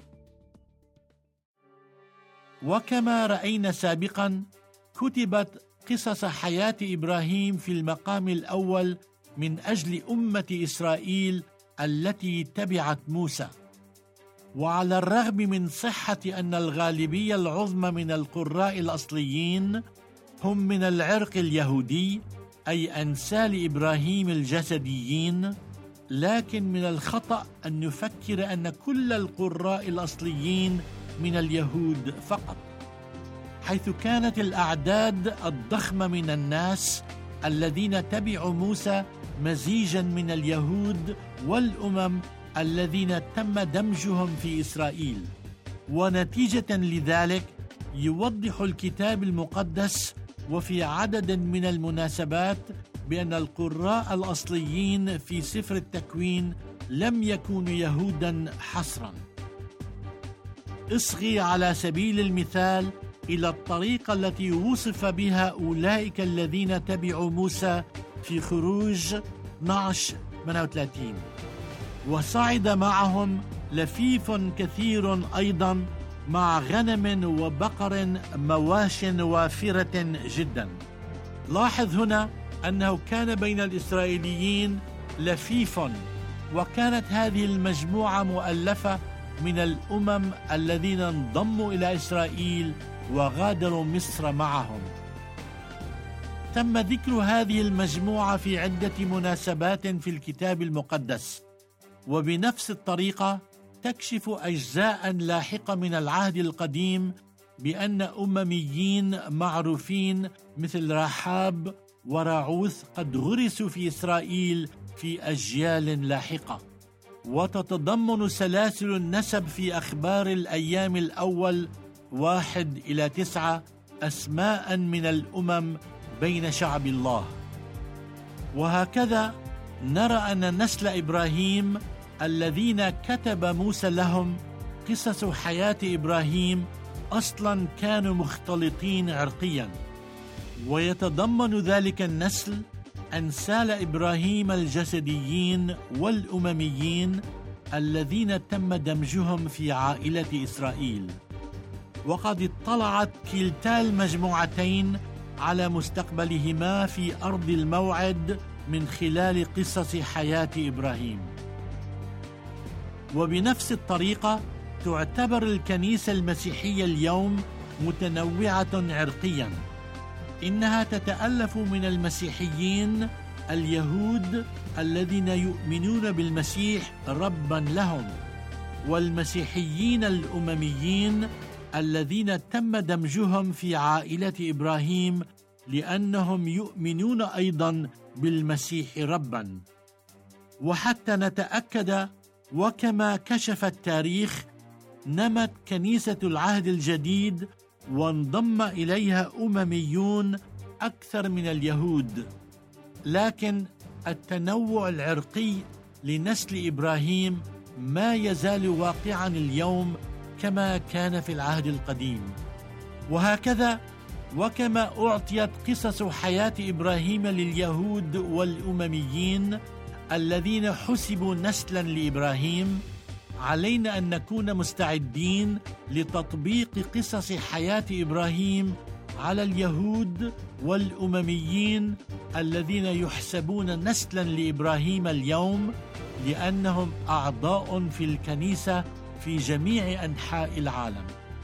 وكما رأينا سابقا، كتبت قصص حياة إبراهيم في المقام الأول من أجل أمة إسرائيل التي تبعت موسى. وعلى الرغم من صحة أن الغالبية العظمى من القراء الأصليين هم من العرق اليهودي، أي أنسال إبراهيم الجسديين، لكن من الخطأ أن نفكر أن كل القراء الأصليين من اليهود فقط، حيث كانت الأعداد الضخمة من الناس الذين تبعوا موسى مزيجاً من اليهود والأمم الذين تم دمجهم في إسرائيل. ونتيجة لذلك يوضح الكتاب المقدس وفي عدد من المناسبات بأن القراء الأصليين في سفر التكوين لم يكونوا يهوداً حصراً. اصغي على سبيل المثال إلى الطريقة التي وصف بها أولئك الذين تبعوا موسى في خروج 12:38: وصعد معهم لفيف كثير أيضا مع غنم وبقر مواش وافرة جدا. لاحظ هنا أنه كان بين الإسرائيليين لفيف، وكانت هذه المجموعة مؤلفة من الأمم الذين انضموا إلى إسرائيل وغادروا مصر معهم. تم ذكر هذه المجموعة في عدة مناسبات في الكتاب المقدس، وبنفس الطريقة تكشف أجزاء لاحقة من العهد القديم بأن أمميين معروفين مثل رحاب وراعوث قد غرسوا في إسرائيل في أجيال لاحقة. وتتضمن سلاسل النسب في أخبار الأيام الأول 1-9 أسماء من الأمم بين شعب الله. وهكذا نرى أن نسل إبراهيم الذين كتب موسى لهم قصص حياة إبراهيم أصلاً كانوا مختلطين عرقياً، ويتضمن ذلك النسل أنسال إبراهيم الجسديين والأمميين الذين تم دمجهم في عائلة إسرائيل. وقد اطلعت كلتا المجموعتين على مستقبلهما في أرض الموعد من خلال قصص حياة إبراهيم. وبنفس الطريقة تعتبر الكنيسة المسيحية اليوم متنوعة عرقياً. إنها تتألف من المسيحيين اليهود الذين يؤمنون بالمسيح رباً لهم، والمسيحيين الأمميين الذين تم دمجهم في عائلة إبراهيم لأنهم يؤمنون أيضاً بالمسيح رباً. وحتى نتأكد، وكما كشف التاريخ، نمت كنيسة العهد الجديد وانضم إليها أمميون أكثر من اليهود، لكن التنوع العرقي لنسل إبراهيم ما يزال واقعا اليوم كما كان في العهد القديم. وهكذا وكما أعطيت قصص حياة إبراهيم لليهود والأمميين الذين حسبوا نسلا لإبراهيم، علينا أن نكون مستعدين لتطبيق قصص حياة إبراهيم على اليهود والأمميين الذين يحسبون نسلا لإبراهيم اليوم، لأنهم أعضاء في الكنيسة في جميع أنحاء العالم.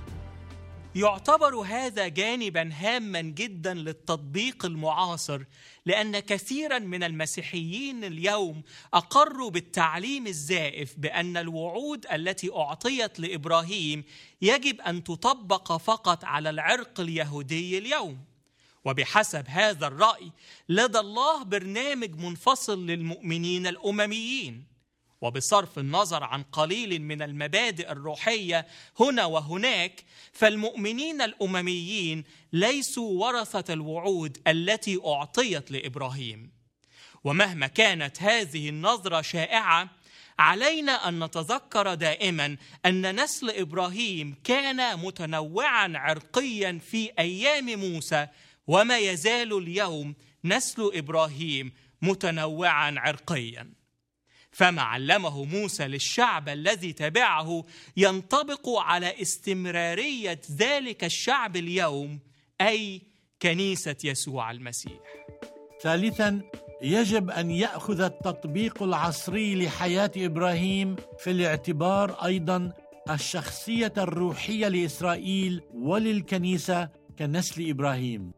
يعتبر هذا جانباً هاماً جداً للتطبيق المعاصر، لأن كثيراً من المسيحيين اليوم أقروا بالتعليم الزائف بأن الوعود التي أعطيت لإبراهيم يجب أن تطبق فقط على العرق اليهودي اليوم. وبحسب هذا الرأي لدى الله برنامج منفصل للمؤمنين الأمميين. وبصرف النظر عن قليل من المبادئ الروحية هنا وهناك، فالمؤمنين الأمميين ليسوا ورثة الوعود التي أعطيت لإبراهيم. ومهما كانت هذه النظرة شائعة، علينا أن نتذكر دائما أن نسل إبراهيم كان متنوعا عرقيا في أيام موسى، وما يزال اليوم نسل إبراهيم متنوعا عرقيا. فما علمه موسى للشعب الذي تبعه ينطبق على استمرارية ذلك الشعب اليوم، أي كنيسة يسوع المسيح. ثالثاً، يجب أن يأخذ التطبيق العصري لحياة إبراهيم في الاعتبار أيضاً الشخصية الروحية لإسرائيل وللكنيسة كنسل إبراهيم.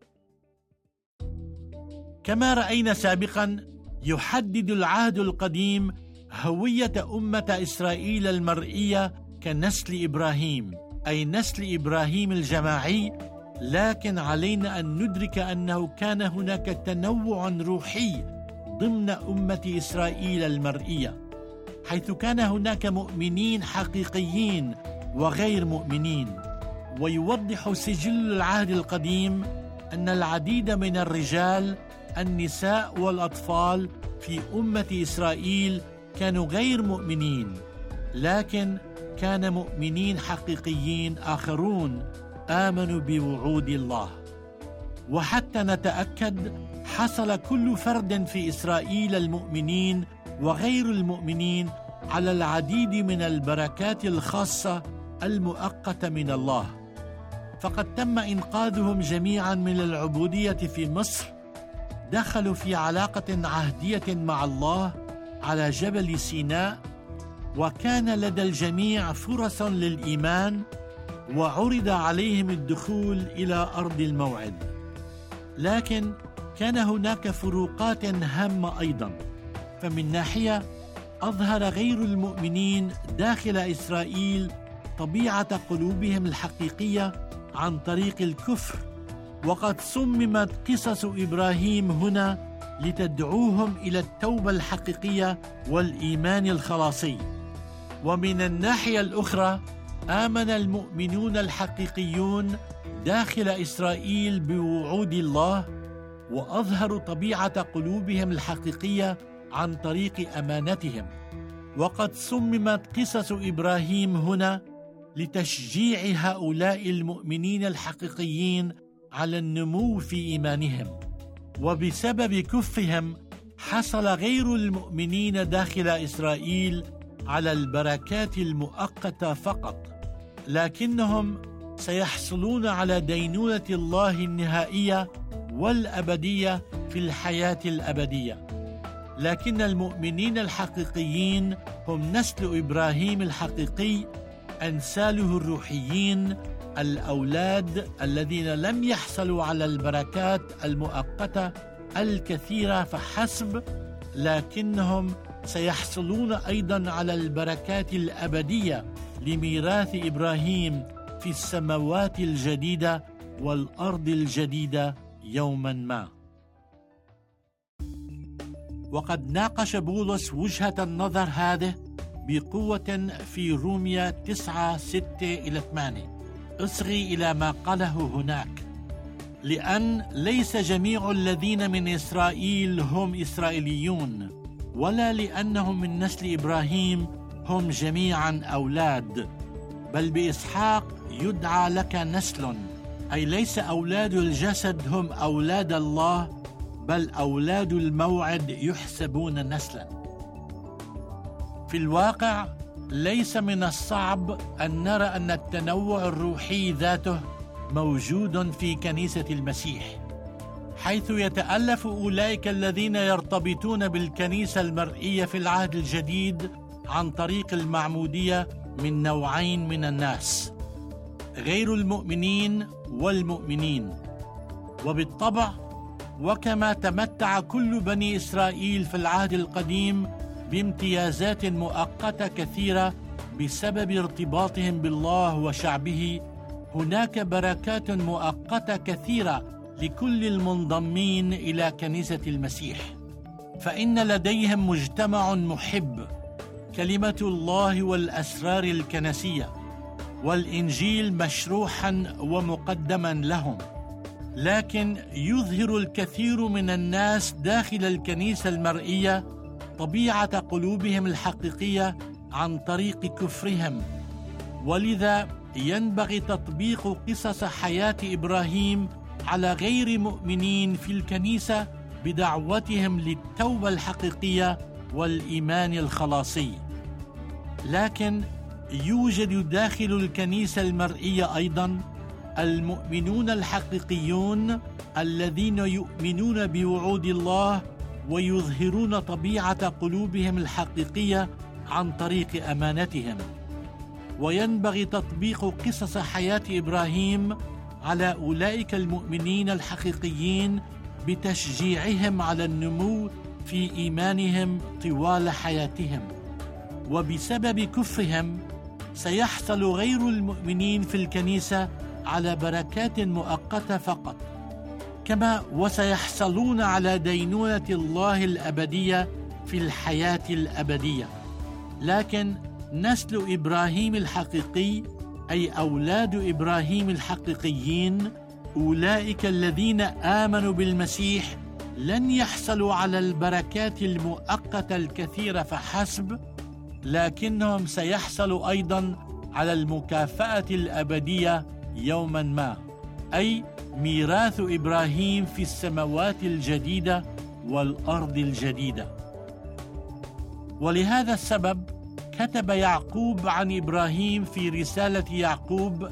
كما رأينا سابقاً، يحدد العهد القديم هوية أمة إسرائيل المرئية كنسل إبراهيم، أي نسل إبراهيم الجماعي، لكن علينا أن ندرك أنه كان هناك تنوع روحي ضمن أمة إسرائيل المرئية، حيث كان هناك مؤمنين حقيقيين وغير مؤمنين. ويوضح سجل العهد القديم أن العديد من الرجال، النساء والأطفال في أمة إسرائيل كانوا غير مؤمنين، لكن كان مؤمنين حقيقيين آخرون آمنوا بوعود الله. وحتى نتأكد، حصل كل فرد في إسرائيل المؤمنين وغير المؤمنين على العديد من البركات الخاصة المؤقتة من الله، فقد تم إنقاذهم جميعا من العبودية في مصر، دخلوا في علاقة عهدية مع الله على جبل سيناء، وكان لدى الجميع فرص للإيمان، وعرض عليهم الدخول إلى أرض الموعد. لكن كان هناك فروقات هامة أيضا. فمن ناحية، أظهر غير المؤمنين داخل إسرائيل طبيعة قلوبهم الحقيقية عن طريق الكفر، وقد صممت قصص إبراهيم هنا لتدعوهم إلى التوبة الحقيقية والإيمان الخلاصي. ومن الناحية الأخرى، آمن المؤمنون الحقيقيون داخل إسرائيل بوعود الله، وأظهروا طبيعة قلوبهم الحقيقية عن طريق أمانتهم. وقد صممت قصص إبراهيم هنا لتشجيع هؤلاء المؤمنين الحقيقيين على النمو في إيمانهم. وبسبب كفهم حصل غير المؤمنين داخل إسرائيل على البركات المؤقتة فقط، لكنهم سيحصلون على دينونة الله النهائية والأبدية في الحياة الأبدية. لكن المؤمنين الحقيقيين هم نسل إبراهيم الحقيقي، أنساله الروحيين، الأولاد الذين لم يحصلوا على البركات المؤقتة الكثيرة فحسب، لكنهم سيحصلون أيضا على البركات الأبدية لميراث إبراهيم في السماوات الجديدة والأرض الجديدة يوما ما. وقد ناقش بولس وجهة النظر هذه بقوة في روميا 9:6-8. اصغي إلى ما قاله هناك: لأن ليس جميع الذين من إسرائيل هم إسرائيليون، ولا لأنهم من نسل إبراهيم هم جميعا أولاد، بل بإسحاق يدعى لك نسل، أي ليس أولاد الجسد هم أولاد الله، بل أولاد الموعد يحسبون نسلا. في الواقع ليس من الصعب أن نرى أن التنوع الروحي ذاته موجود في كنيسة المسيح، حيث يتألف أولئك الذين يرتبطون بالكنيسة المرئية في العهد الجديد عن طريق المعمودية من نوعين من الناس: غير المؤمنين والمؤمنين. وبالطبع وكما تمتع كل بني إسرائيل في العهد القديم بامتيازات مؤقتة كثيرة بسبب ارتباطهم بالله وشعبه، هناك بركات مؤقتة كثيرة لكل المنضمين إلى كنيسة المسيح، فإن لديهم مجتمع محب، كلمة الله والأسرار الكنسية، والإنجيل مشروحا ومقدما لهم. لكن يظهر الكثير من الناس داخل الكنيسة المرئية طبيعة قلوبهم الحقيقية عن طريق كفرهم، ولذا ينبغي تطبيق قصص حياة إبراهيم على غير مؤمنين في الكنيسة بدعوتهم للتوبة الحقيقية والإيمان الخلاصي. لكن يوجد داخل الكنيسة المرئية أيضا المؤمنون الحقيقيون الذين يؤمنون بوعود الله ويظهرون طبيعة قلوبهم الحقيقية عن طريق أمانتهم. وينبغي تطبيق قصص حياة إبراهيم على أولئك المؤمنين الحقيقيين بتشجيعهم على النمو في إيمانهم طوال حياتهم. وبسبب كفرهم سيحصل غير المؤمنين في الكنيسة على بركات مؤقتة فقط، كما وسيحصلون على دينونة الله الأبدية في الحياة الأبدية. لكن نسل إبراهيم الحقيقي، أي أولاد إبراهيم الحقيقيين، أولئك الذين آمنوا بالمسيح، لن يحصلوا على البركات المؤقتة الكثيرة فحسب، لكنهم سيحصلوا أيضا على المكافأة الأبدية يوما ما، أي ميراث إبراهيم في السماوات الجديدة والأرض الجديدة. ولهذا السبب كتب يعقوب عن إبراهيم في رسالة يعقوب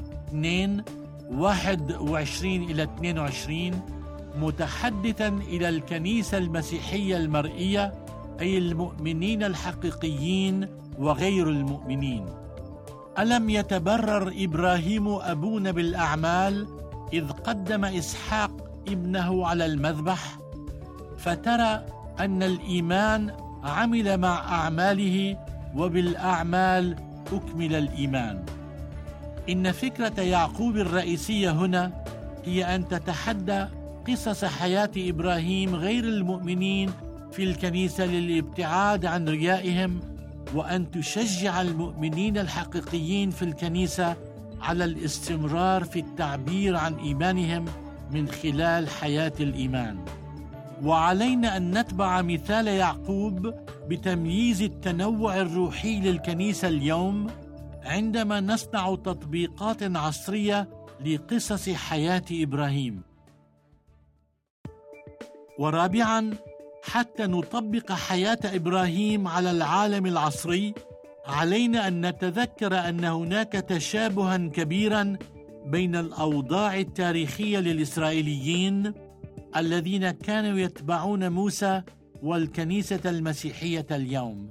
2:21-22 متحدثا إلى الكنيسة المسيحية المرئية، أي المؤمنين الحقيقيين وغير المؤمنين: ألم يتبرر إبراهيم أبونا بالأعمال إذ قدم إسحاق ابنه على المذبح؟ فترى أن الإيمان عمل مع أعماله، وبالأعمال أكمل الإيمان. إن فكرة يعقوب الرئيسية هنا هي أن تتحدى قصص حياة إبراهيم غير المؤمنين في الكنيسة للابتعاد عن ريائهم، وأن تشجع المؤمنين الحقيقيين في الكنيسة على الاستمرار في التعبير عن إيمانهم من خلال حياة الإيمان. وعلينا أن نتبع مثال يعقوب بتمييز التنوع الروحي للكنيسة اليوم عندما نصنع تطبيقات عصرية لقصص حياة إبراهيم. ورابعاً، حتى نطبق حياة إبراهيم على العالم العصري، علينا أن نتذكر أن هناك تشابهاً كبيراً بين الأوضاع التاريخية للإسرائيليين الذين كانوا يتبعون موسى والكنيسة المسيحية اليوم.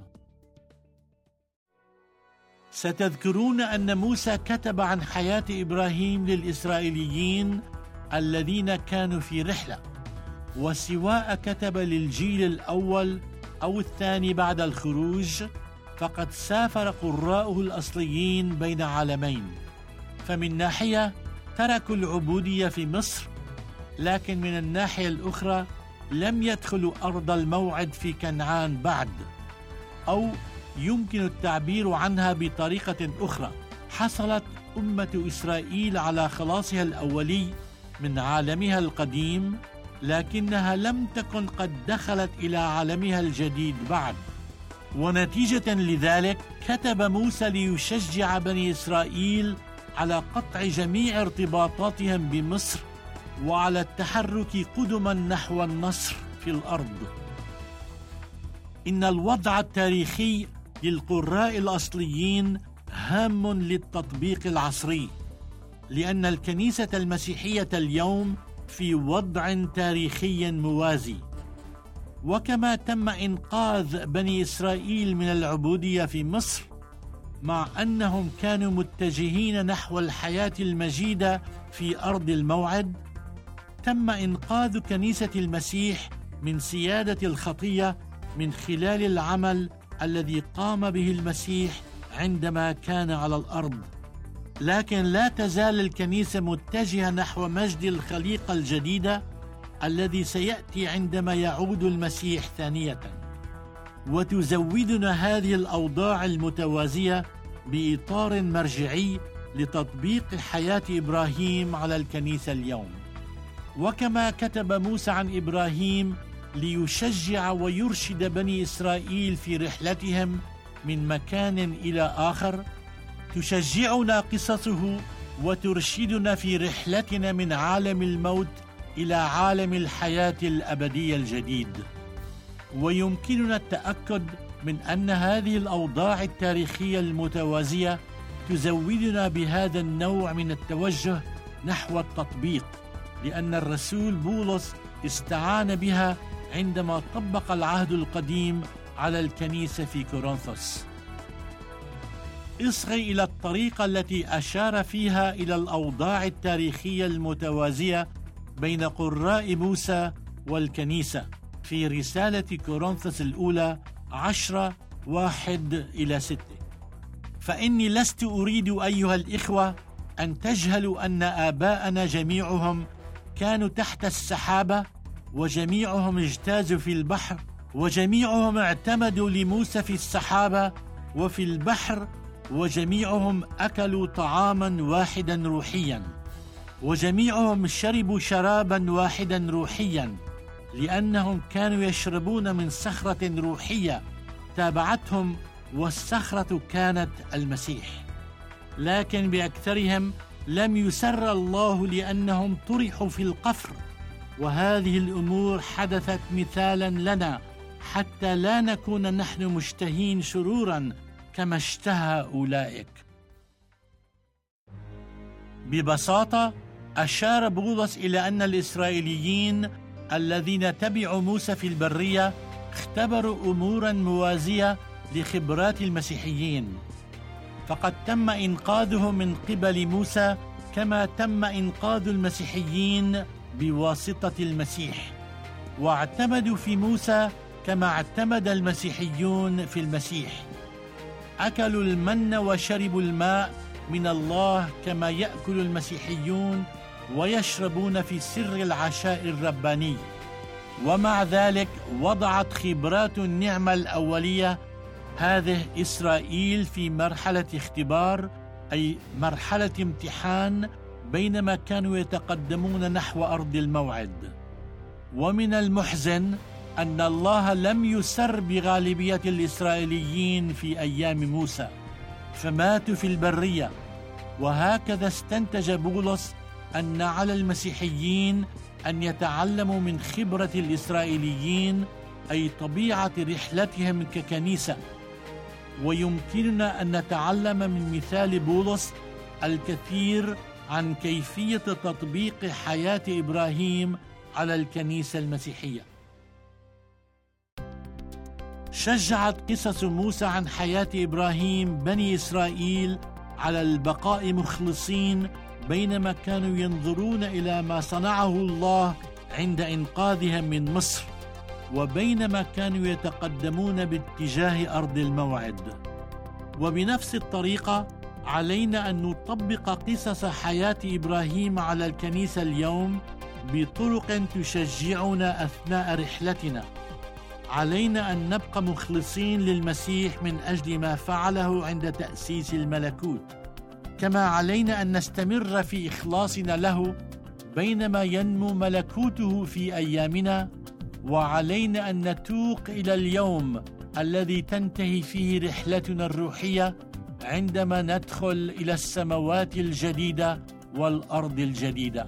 ستذكرون أن موسى كتب عن حياة إبراهيم للإسرائيليين الذين كانوا في رحلة، وسواء كتب للجيل الأول أو الثاني بعد الخروج، فقد سافر قراءه الأصليين بين عالمين. فمن ناحية تركوا العبودية في مصر، لكن من الناحية الأخرى لم يدخلوا أرض الموعد في كنعان بعد، أو يمكن التعبير عنها بطريقة أخرى. حصلت أمة إسرائيل على خلاصها الأولي من عالمها القديم، لكنها لم تكن قد دخلت إلى عالمها الجديد بعد. ونتيجة لذلك كتب موسى ليشجع بني إسرائيل على قطع جميع ارتباطاتهم بمصر وعلى التحرك قدما نحو النصر في الأرض. إن الوضع التاريخي للقراء الأصليين هام للتطبيق العصري، لأن الكنيسة المسيحية اليوم في وضع تاريخي موازي. وكما تم إنقاذ بني إسرائيل من العبودية في مصر مع أنهم كانوا متجهين نحو الحياة المجيدة في أرض الموعد، تم إنقاذ كنيسة المسيح من سيادة الخطية من خلال العمل الذي قام به المسيح عندما كان على الأرض. لكن لا تزال الكنيسة متجهة نحو مجد الخليقة الجديدة الذي سيأتي عندما يعود المسيح ثانية. وتزودنا هذه الأوضاع المتوازية بإطار مرجعي لتطبيق حياة إبراهيم على الكنيسة اليوم. وكما كتب موسى عن إبراهيم ليشجع ويرشد بني إسرائيل في رحلتهم من مكان إلى آخر، تشجعنا قصصه وترشدنا في رحلتنا من عالم الموت إلى عالم الحياة الأبدية الجديد. ويمكننا التأكد من أن هذه الأوضاع التاريخية المتوازية تزودنا بهذا النوع من التوجه نحو التطبيق، لأن الرسول بولس استعان بها عندما طبق العهد القديم على الكنيسة في كورنثوس. اصغي إلى الطريقة التي أشار فيها إلى الأوضاع التاريخية المتوازية بين قراء موسى والكنيسة في رسالة كورنثوس الأولى 10:1-6. فإني لست أريد أيها الإخوة أن تجهلوا أن آباءنا جميعهم كانوا تحت السحابة، وجميعهم اجتازوا في البحر، وجميعهم اعتمدوا لموسى في السحابة وفي البحر، وجميعهم أكلوا طعاما واحدا روحيا، وجميعهم شربوا شرابا واحدا روحيا، لأنهم كانوا يشربون من صخرة روحية تابعتهم، والصخرة كانت المسيح. لكن بأكثرهم لم يسر الله لأنهم طرحوا في القفر، وهذه الأمور حدثت مثالا لنا حتى لا نكون نحن مشتهين شرورا كما اشتهى أولئك. ببساطة أشار بولس إلى أن الإسرائيليين الذين تبعوا موسى في البرية اختبروا أمورا موازية لخبرات المسيحيين، فقد تم إنقاذهم من قبل موسى كما تم إنقاذ المسيحيين بواسطة المسيح، واعتمدوا في موسى كما اعتمد المسيحيون في المسيح. أكلوا المن وشربوا الماء من الله كما يأكل المسيحيون ويشربون في سر العشاء الرباني. ومع ذلك وضعت خبرات النعمة الأولية هذه إسرائيل في مرحلة اختبار، أي مرحلة امتحان، بينما كانوا يتقدمون نحو أرض الموعد. ومن المحزن أن الله لم يسر بغالبية الإسرائيليين في أيام موسى، فماتوا في البرية. وهكذا استنتج بولس أن على المسيحيين أن يتعلموا من خبرة الإسرائيليين، أي طبيعة رحلتهم ككنيسة. ويمكننا أن نتعلم من مثال بولس الكثير عن كيفية تطبيق حياة إبراهيم على الكنيسة المسيحية. شجعت قصص موسى عن حياة إبراهيم بني إسرائيل على البقاء مخلصين بينما كانوا ينظرون إلى ما صنعه الله عند إنقاذهم من مصر، وبينما كانوا يتقدمون باتجاه أرض الموعد. وبنفس الطريقة علينا أن نطبق قصص حياة إبراهيم على الكنيسة اليوم بطرق تشجعنا أثناء رحلتنا. علينا أن نبقى مخلصين للمسيح من أجل ما فعله عند تأسيس الملكوت، كما علينا أن نستمر في إخلاصنا له بينما ينمو ملكوته في أيامنا، وعلينا أن نتوق إلى اليوم الذي تنتهي فيه رحلتنا الروحية عندما ندخل إلى السماوات الجديدة والأرض الجديدة.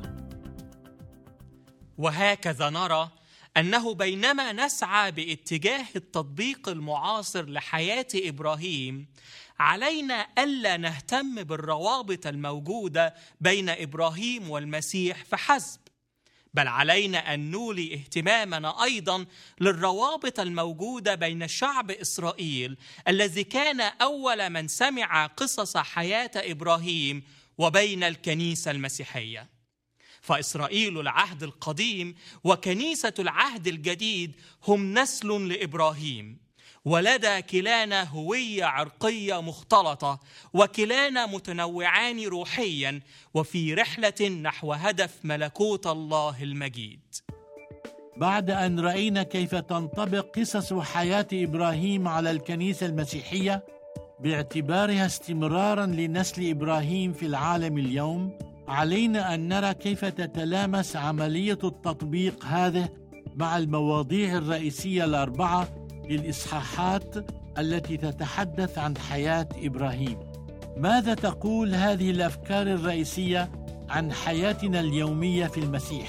وهكذا نرى أنه بينما نسعى باتجاه التطبيق المعاصر لحياة إبراهيم، علينا ألا نهتم بالروابط الموجودة بين إبراهيم والمسيح فحسب، بل علينا أن نولي اهتمامنا أيضا للروابط الموجودة بين شعب إسرائيل الذي كان أول من سمع قصص حياة إبراهيم وبين الكنيسة المسيحية. فإسرائيل العهد القديم وكنيسة العهد الجديد هم نسل لإبراهيم، ولدى كلانا هوية عرقية مختلطة، وكلانا متنوعان روحيا وفي رحلة نحو هدف ملكوت الله المجيد. بعد أن رأينا كيف تنطبق قصص حياة إبراهيم على الكنيسة المسيحية باعتبارها استمرارا لنسل إبراهيم في العالم اليوم، علينا أن نرى كيف تتلامس عملية التطبيق هذه مع المواضيع الرئيسية الأربعة للإصحاحات التي تتحدث عن حياة إبراهيم. ماذا تقول هذه الأفكار الرئيسية عن حياتنا اليومية في المسيح؟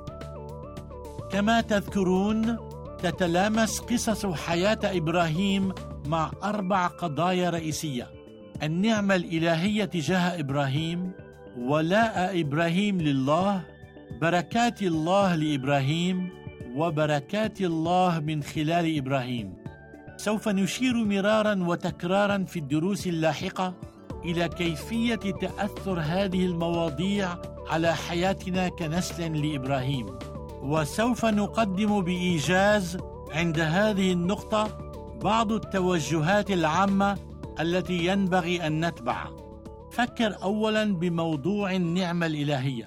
كما تذكرون، تتلامس قصص حياة إبراهيم مع 4 قضايا رئيسية: النعمة الإلهية تجاه إبراهيم، ولاء إبراهيم لله، بركات الله لإبراهيم، وبركات الله من خلال إبراهيم. سوف نشير مرارا وتكرارا في الدروس اللاحقة إلى كيفية تأثر هذه المواضيع على حياتنا كنسل لإبراهيم، وسوف نقدم بإيجاز عند هذه النقطة بعض التوجهات العامة التي ينبغي أن نتبع. فكر أولا بموضوع النعمة الإلهية.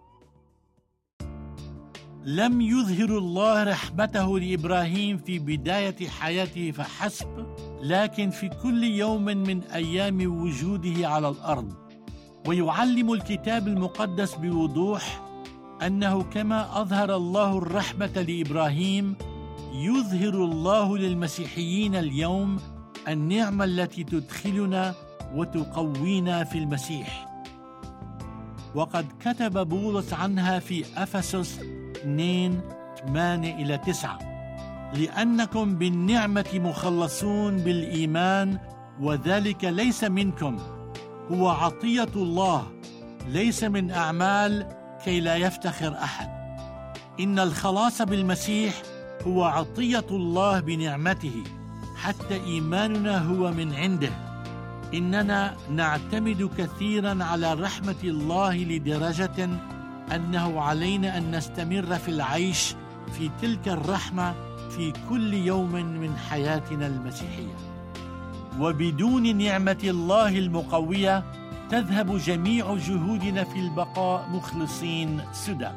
لم يظهر الله رحمته لإبراهيم في بداية حياته فحسب، لكن في كل يوم من أيام وجوده على الأرض. ويعلم الكتاب المقدس بوضوح أنه كما أظهر الله الرحمة لإبراهيم، يظهر الله للمسيحيين اليوم النعمة التي تدخلنا وتقوينا في المسيح. وقد كتب بولس عنها في أفسس 2:8-9: لأنكم بالنعمة مخلصون بالإيمان، وذلك ليس منكم، هو عطية الله، ليس من أعمال، كي لا يفتخر أحد. إن الخلاص بالمسيح هو عطية الله بنعمته، حتى إيماننا هو من عنده. إننا نعتمد كثيرا على رحمة الله لدرجة أنه علينا أن نستمر في العيش في تلك الرحمة في كل يوم من حياتنا المسيحية. وبدون نعمة الله المقوية تذهب جميع جهودنا في البقاء مخلصين سدى.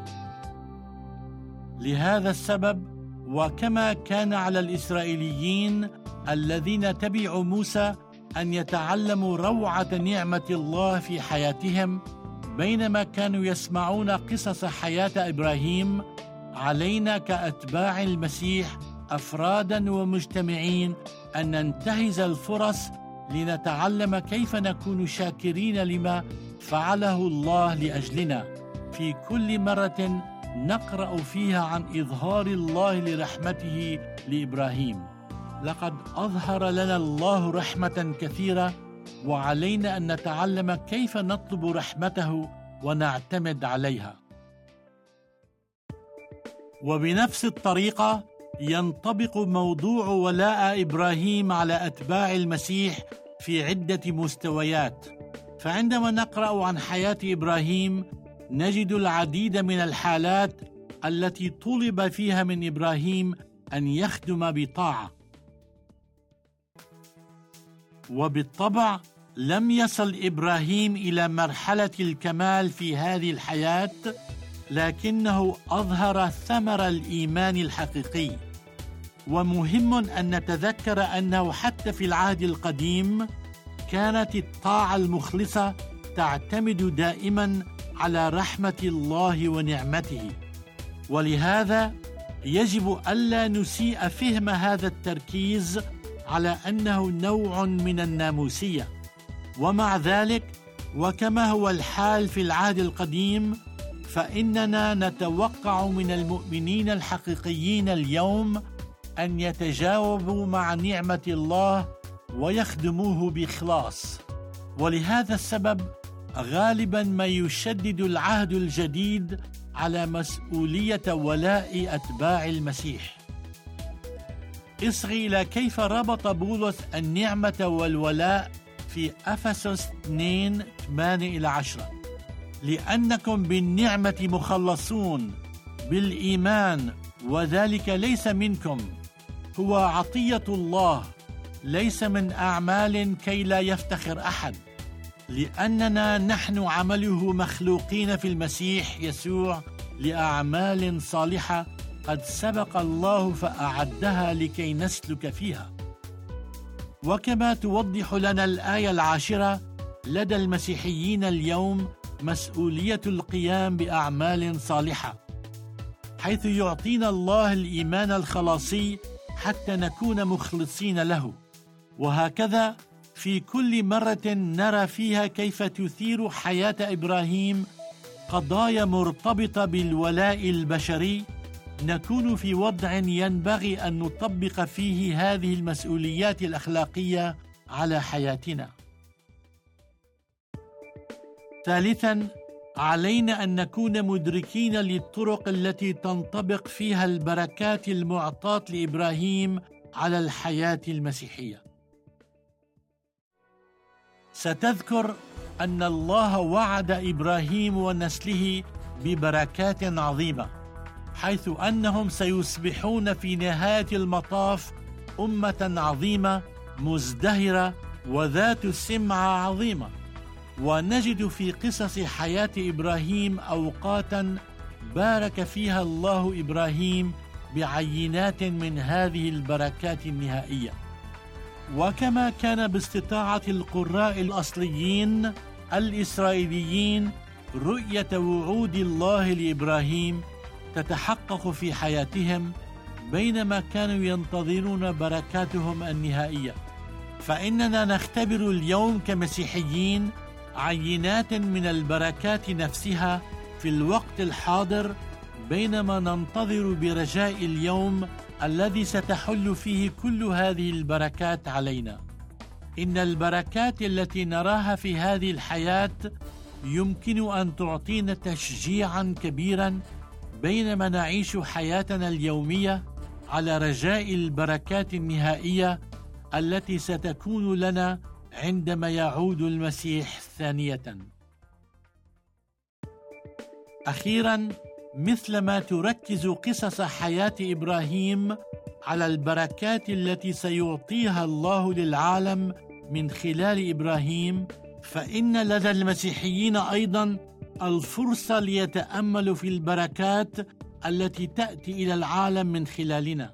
لهذا السبب، وكما كان على الإسرائيليين الذين تبعوا موسى أن يتعلموا روعة نعمة الله في حياتهم بينما كانوا يسمعون قصص حياة إبراهيم، علينا كأتباع المسيح أفرادا ومجتمعين أن ننتهز الفرص لنتعلم كيف نكون شاكرين لما فعله الله لأجلنا في كل مرة نقرأ فيها عن إظهار الله لرحمته لإبراهيم. لقد أظهر لنا الله رحمة كثيرة، وعلينا أن نتعلم كيف نطلب رحمته ونعتمد عليها. وبنفس الطريقة ينطبق موضوع ولاء إبراهيم على أتباع المسيح في عدة مستويات. فعندما نقرأ عن حياة إبراهيم نجد العديد من الحالات التي طلب فيها من إبراهيم أن يخدم بطاعة. وبالطبع لم يصل إبراهيم إلى مرحلة الكمال في هذه الحياة، لكنه أظهر ثمر الإيمان الحقيقي. ومهم أن نتذكر أنه حتى في العهد القديم كانت الطاعة المخلصة تعتمد دائما على رحمة الله ونعمته، ولهذا يجب ألا نسيء فهم هذا التركيز على أنه نوع من الناموسية. ومع ذلك، وكما هو الحال في العهد القديم، فإننا نتوقع من المؤمنين الحقيقيين اليوم أن يتجاوبوا مع نعمة الله ويخدموه بإخلاص. ولهذا السبب غالبا ما يشدد العهد الجديد على مسؤولية ولاء أتباع المسيح. اصغي إلى كيف ربط بولس النعمة والولاء في أفسس 2:8-10: لأنكم بالنعمة مخلصون بالإيمان، وذلك ليس منكم، هو عطية الله، ليس من أعمال كي لا يفتخر أحد، لأننا نحن عمله مخلوقين في المسيح يسوع لأعمال صالحة قد سبق الله فأعدها لكي نسلك فيها. وكما توضح لنا الآية 10، لدى المسيحيين اليوم مسؤولية القيام بأعمال صالحة، حيث يعطينا الله الإيمان الخلاصي حتى نكون مخلصين له. وهكذا في كل مرة نرى فيها كيف تثير حياة إبراهيم قضايا مرتبطة بالولاء البشري، نكون في وضع ينبغي أن نطبق فيه هذه المسؤوليات الأخلاقية على حياتنا. ثالثاً، علينا أن نكون مدركين للطرق التي تنطبق فيها البركات المعطاة لإبراهيم على الحياة المسيحية. ستذكر أن الله وعد إبراهيم ونسله ببركات عظيمة، حيث أنهم سيصبحون في نهاية المطاف أمة عظيمة مزدهرة وذات سمعة عظيمة. ونجد في قصص حياة إبراهيم أوقاتاً بارك فيها الله إبراهيم بعينات من هذه البركات النهائية. وكما كان باستطاعة القراء الأصليين الإسرائيليين رؤية وعود الله لإبراهيم تتحقق في حياتهم بينما كانوا ينتظرون بركاتهم النهائية، فإننا نختبر اليوم كمسيحيين عينات من البركات نفسها في الوقت الحاضر، بينما ننتظر برجاء اليوم الذي ستحل فيه كل هذه البركات علينا. إن البركات التي نراها في هذه الحياة يمكن أن تعطينا تشجيعاً كبيراً بينما نعيش حياتنا اليومية على رجاء البركات النهائية التي ستكون لنا عندما يعود المسيح ثانية. أخيراً، مثلما تركز قصص حياة إبراهيم على البركات التي سيعطيها الله للعالم من خلال إبراهيم، فإن لدى المسيحيين أيضاً الفرصة ليتأملوا في البركات التي تأتي إلى العالم من خلالنا.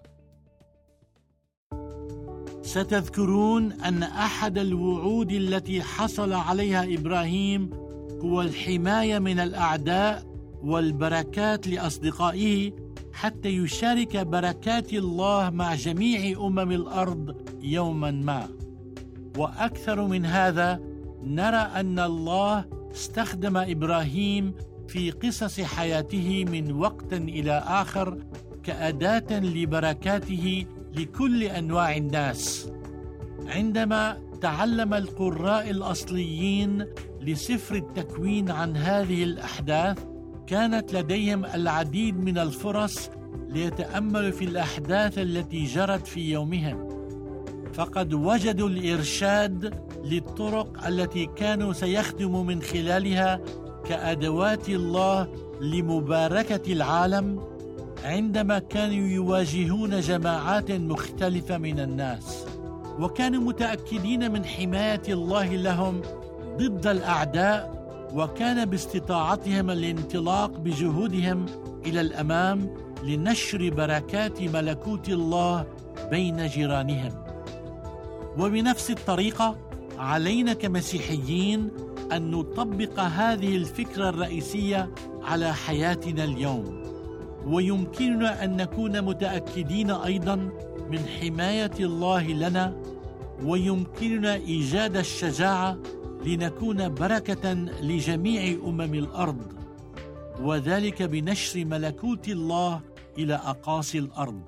ستذكرون أن أحد الوعود التي حصل عليها إبراهيم هو الحماية من الأعداء والبركات لأصدقائه حتى يشارك بركات الله مع جميع أمم الأرض يوما ما. وأكثر من هذا، نرى أن الله استخدم إبراهيم في قصص حياته من وقت إلى آخر كأداة لبركاته لكل أنواع الناس. عندما تعلم القراء الأصليين لسفر التكوين عن هذه الأحداث، كانت لديهم العديد من الفرص ليتأملوا في الأحداث التي جرت في يومهم، فقد وجدوا الإرشاد للطرق التي كانوا سيخدموا من خلالها كأدوات الله لمباركة العالم عندما كانوا يواجهون جماعات مختلفة من الناس، وكانوا متأكدين من حماية الله لهم ضد الأعداء، وكان باستطاعتهم الانطلاق بجهودهم إلى الأمام لنشر بركات ملكوت الله بين جيرانهم. وبنفس الطريقة علينا كمسيحيين أن نطبق هذه الفكرة الرئيسية على حياتنا اليوم، ويمكننا أن نكون متأكدين أيضا من حماية الله لنا، ويمكننا إيجاد الشجاعة لنكون بركة لجميع الأرض، وذلك بنشر ملكوت الله إلى أقاصي الأرض.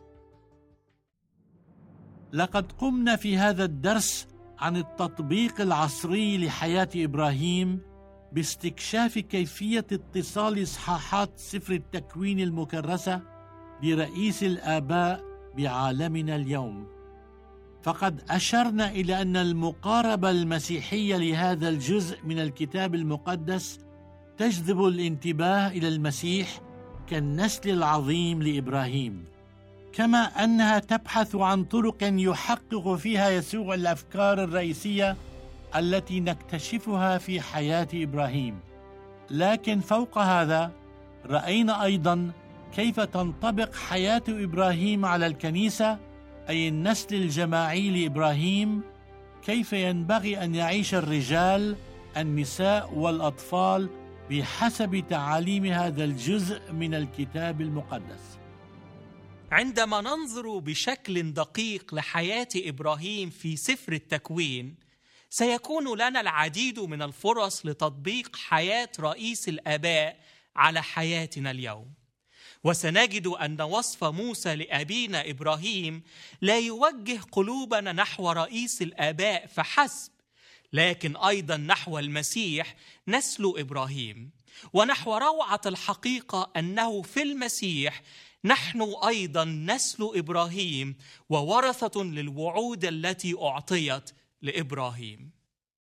لقد قمنا في هذا الدرس عن التطبيق العصري لحياة إبراهيم باستكشاف كيفية اتصال إصحاحات سفر التكوين المكرسة لرئيس الآباء بعالمنا اليوم. فقد أشرنا إلى أن المقاربة المسيحية لهذا الجزء من الكتاب المقدس تجذب الانتباه إلى المسيح كالنسل العظيم لإبراهيم، كما أنها تبحث عن طرق يحقق فيها يسوع الأفكار الرئيسية التي نكتشفها في حياة إبراهيم. لكن فوق هذا رأينا أيضا كيف تنطبق حياة إبراهيم على الكنيسة، أي النسل الجماعي لإبراهيم، كيف ينبغي أن يعيش الرجال، النساء والأطفال بحسب تعاليم هذا الجزء من الكتاب المقدس. عندما ننظر بشكل دقيق لحياة إبراهيم في سفر التكوين، سيكون لنا العديد من الفرص لتطبيق حياة رئيس الآباء على حياتنا اليوم. وسنجد أن وصف موسى لأبينا إبراهيم لا يوجه قلوبنا نحو رئيس الآباء فحسب، لكن أيضا نحو المسيح نسل إبراهيم، ونحو روعة الحقيقة أنه في المسيح نحن أيضا نسل إبراهيم وورثة للوعود التي أعطيت لإبراهيم.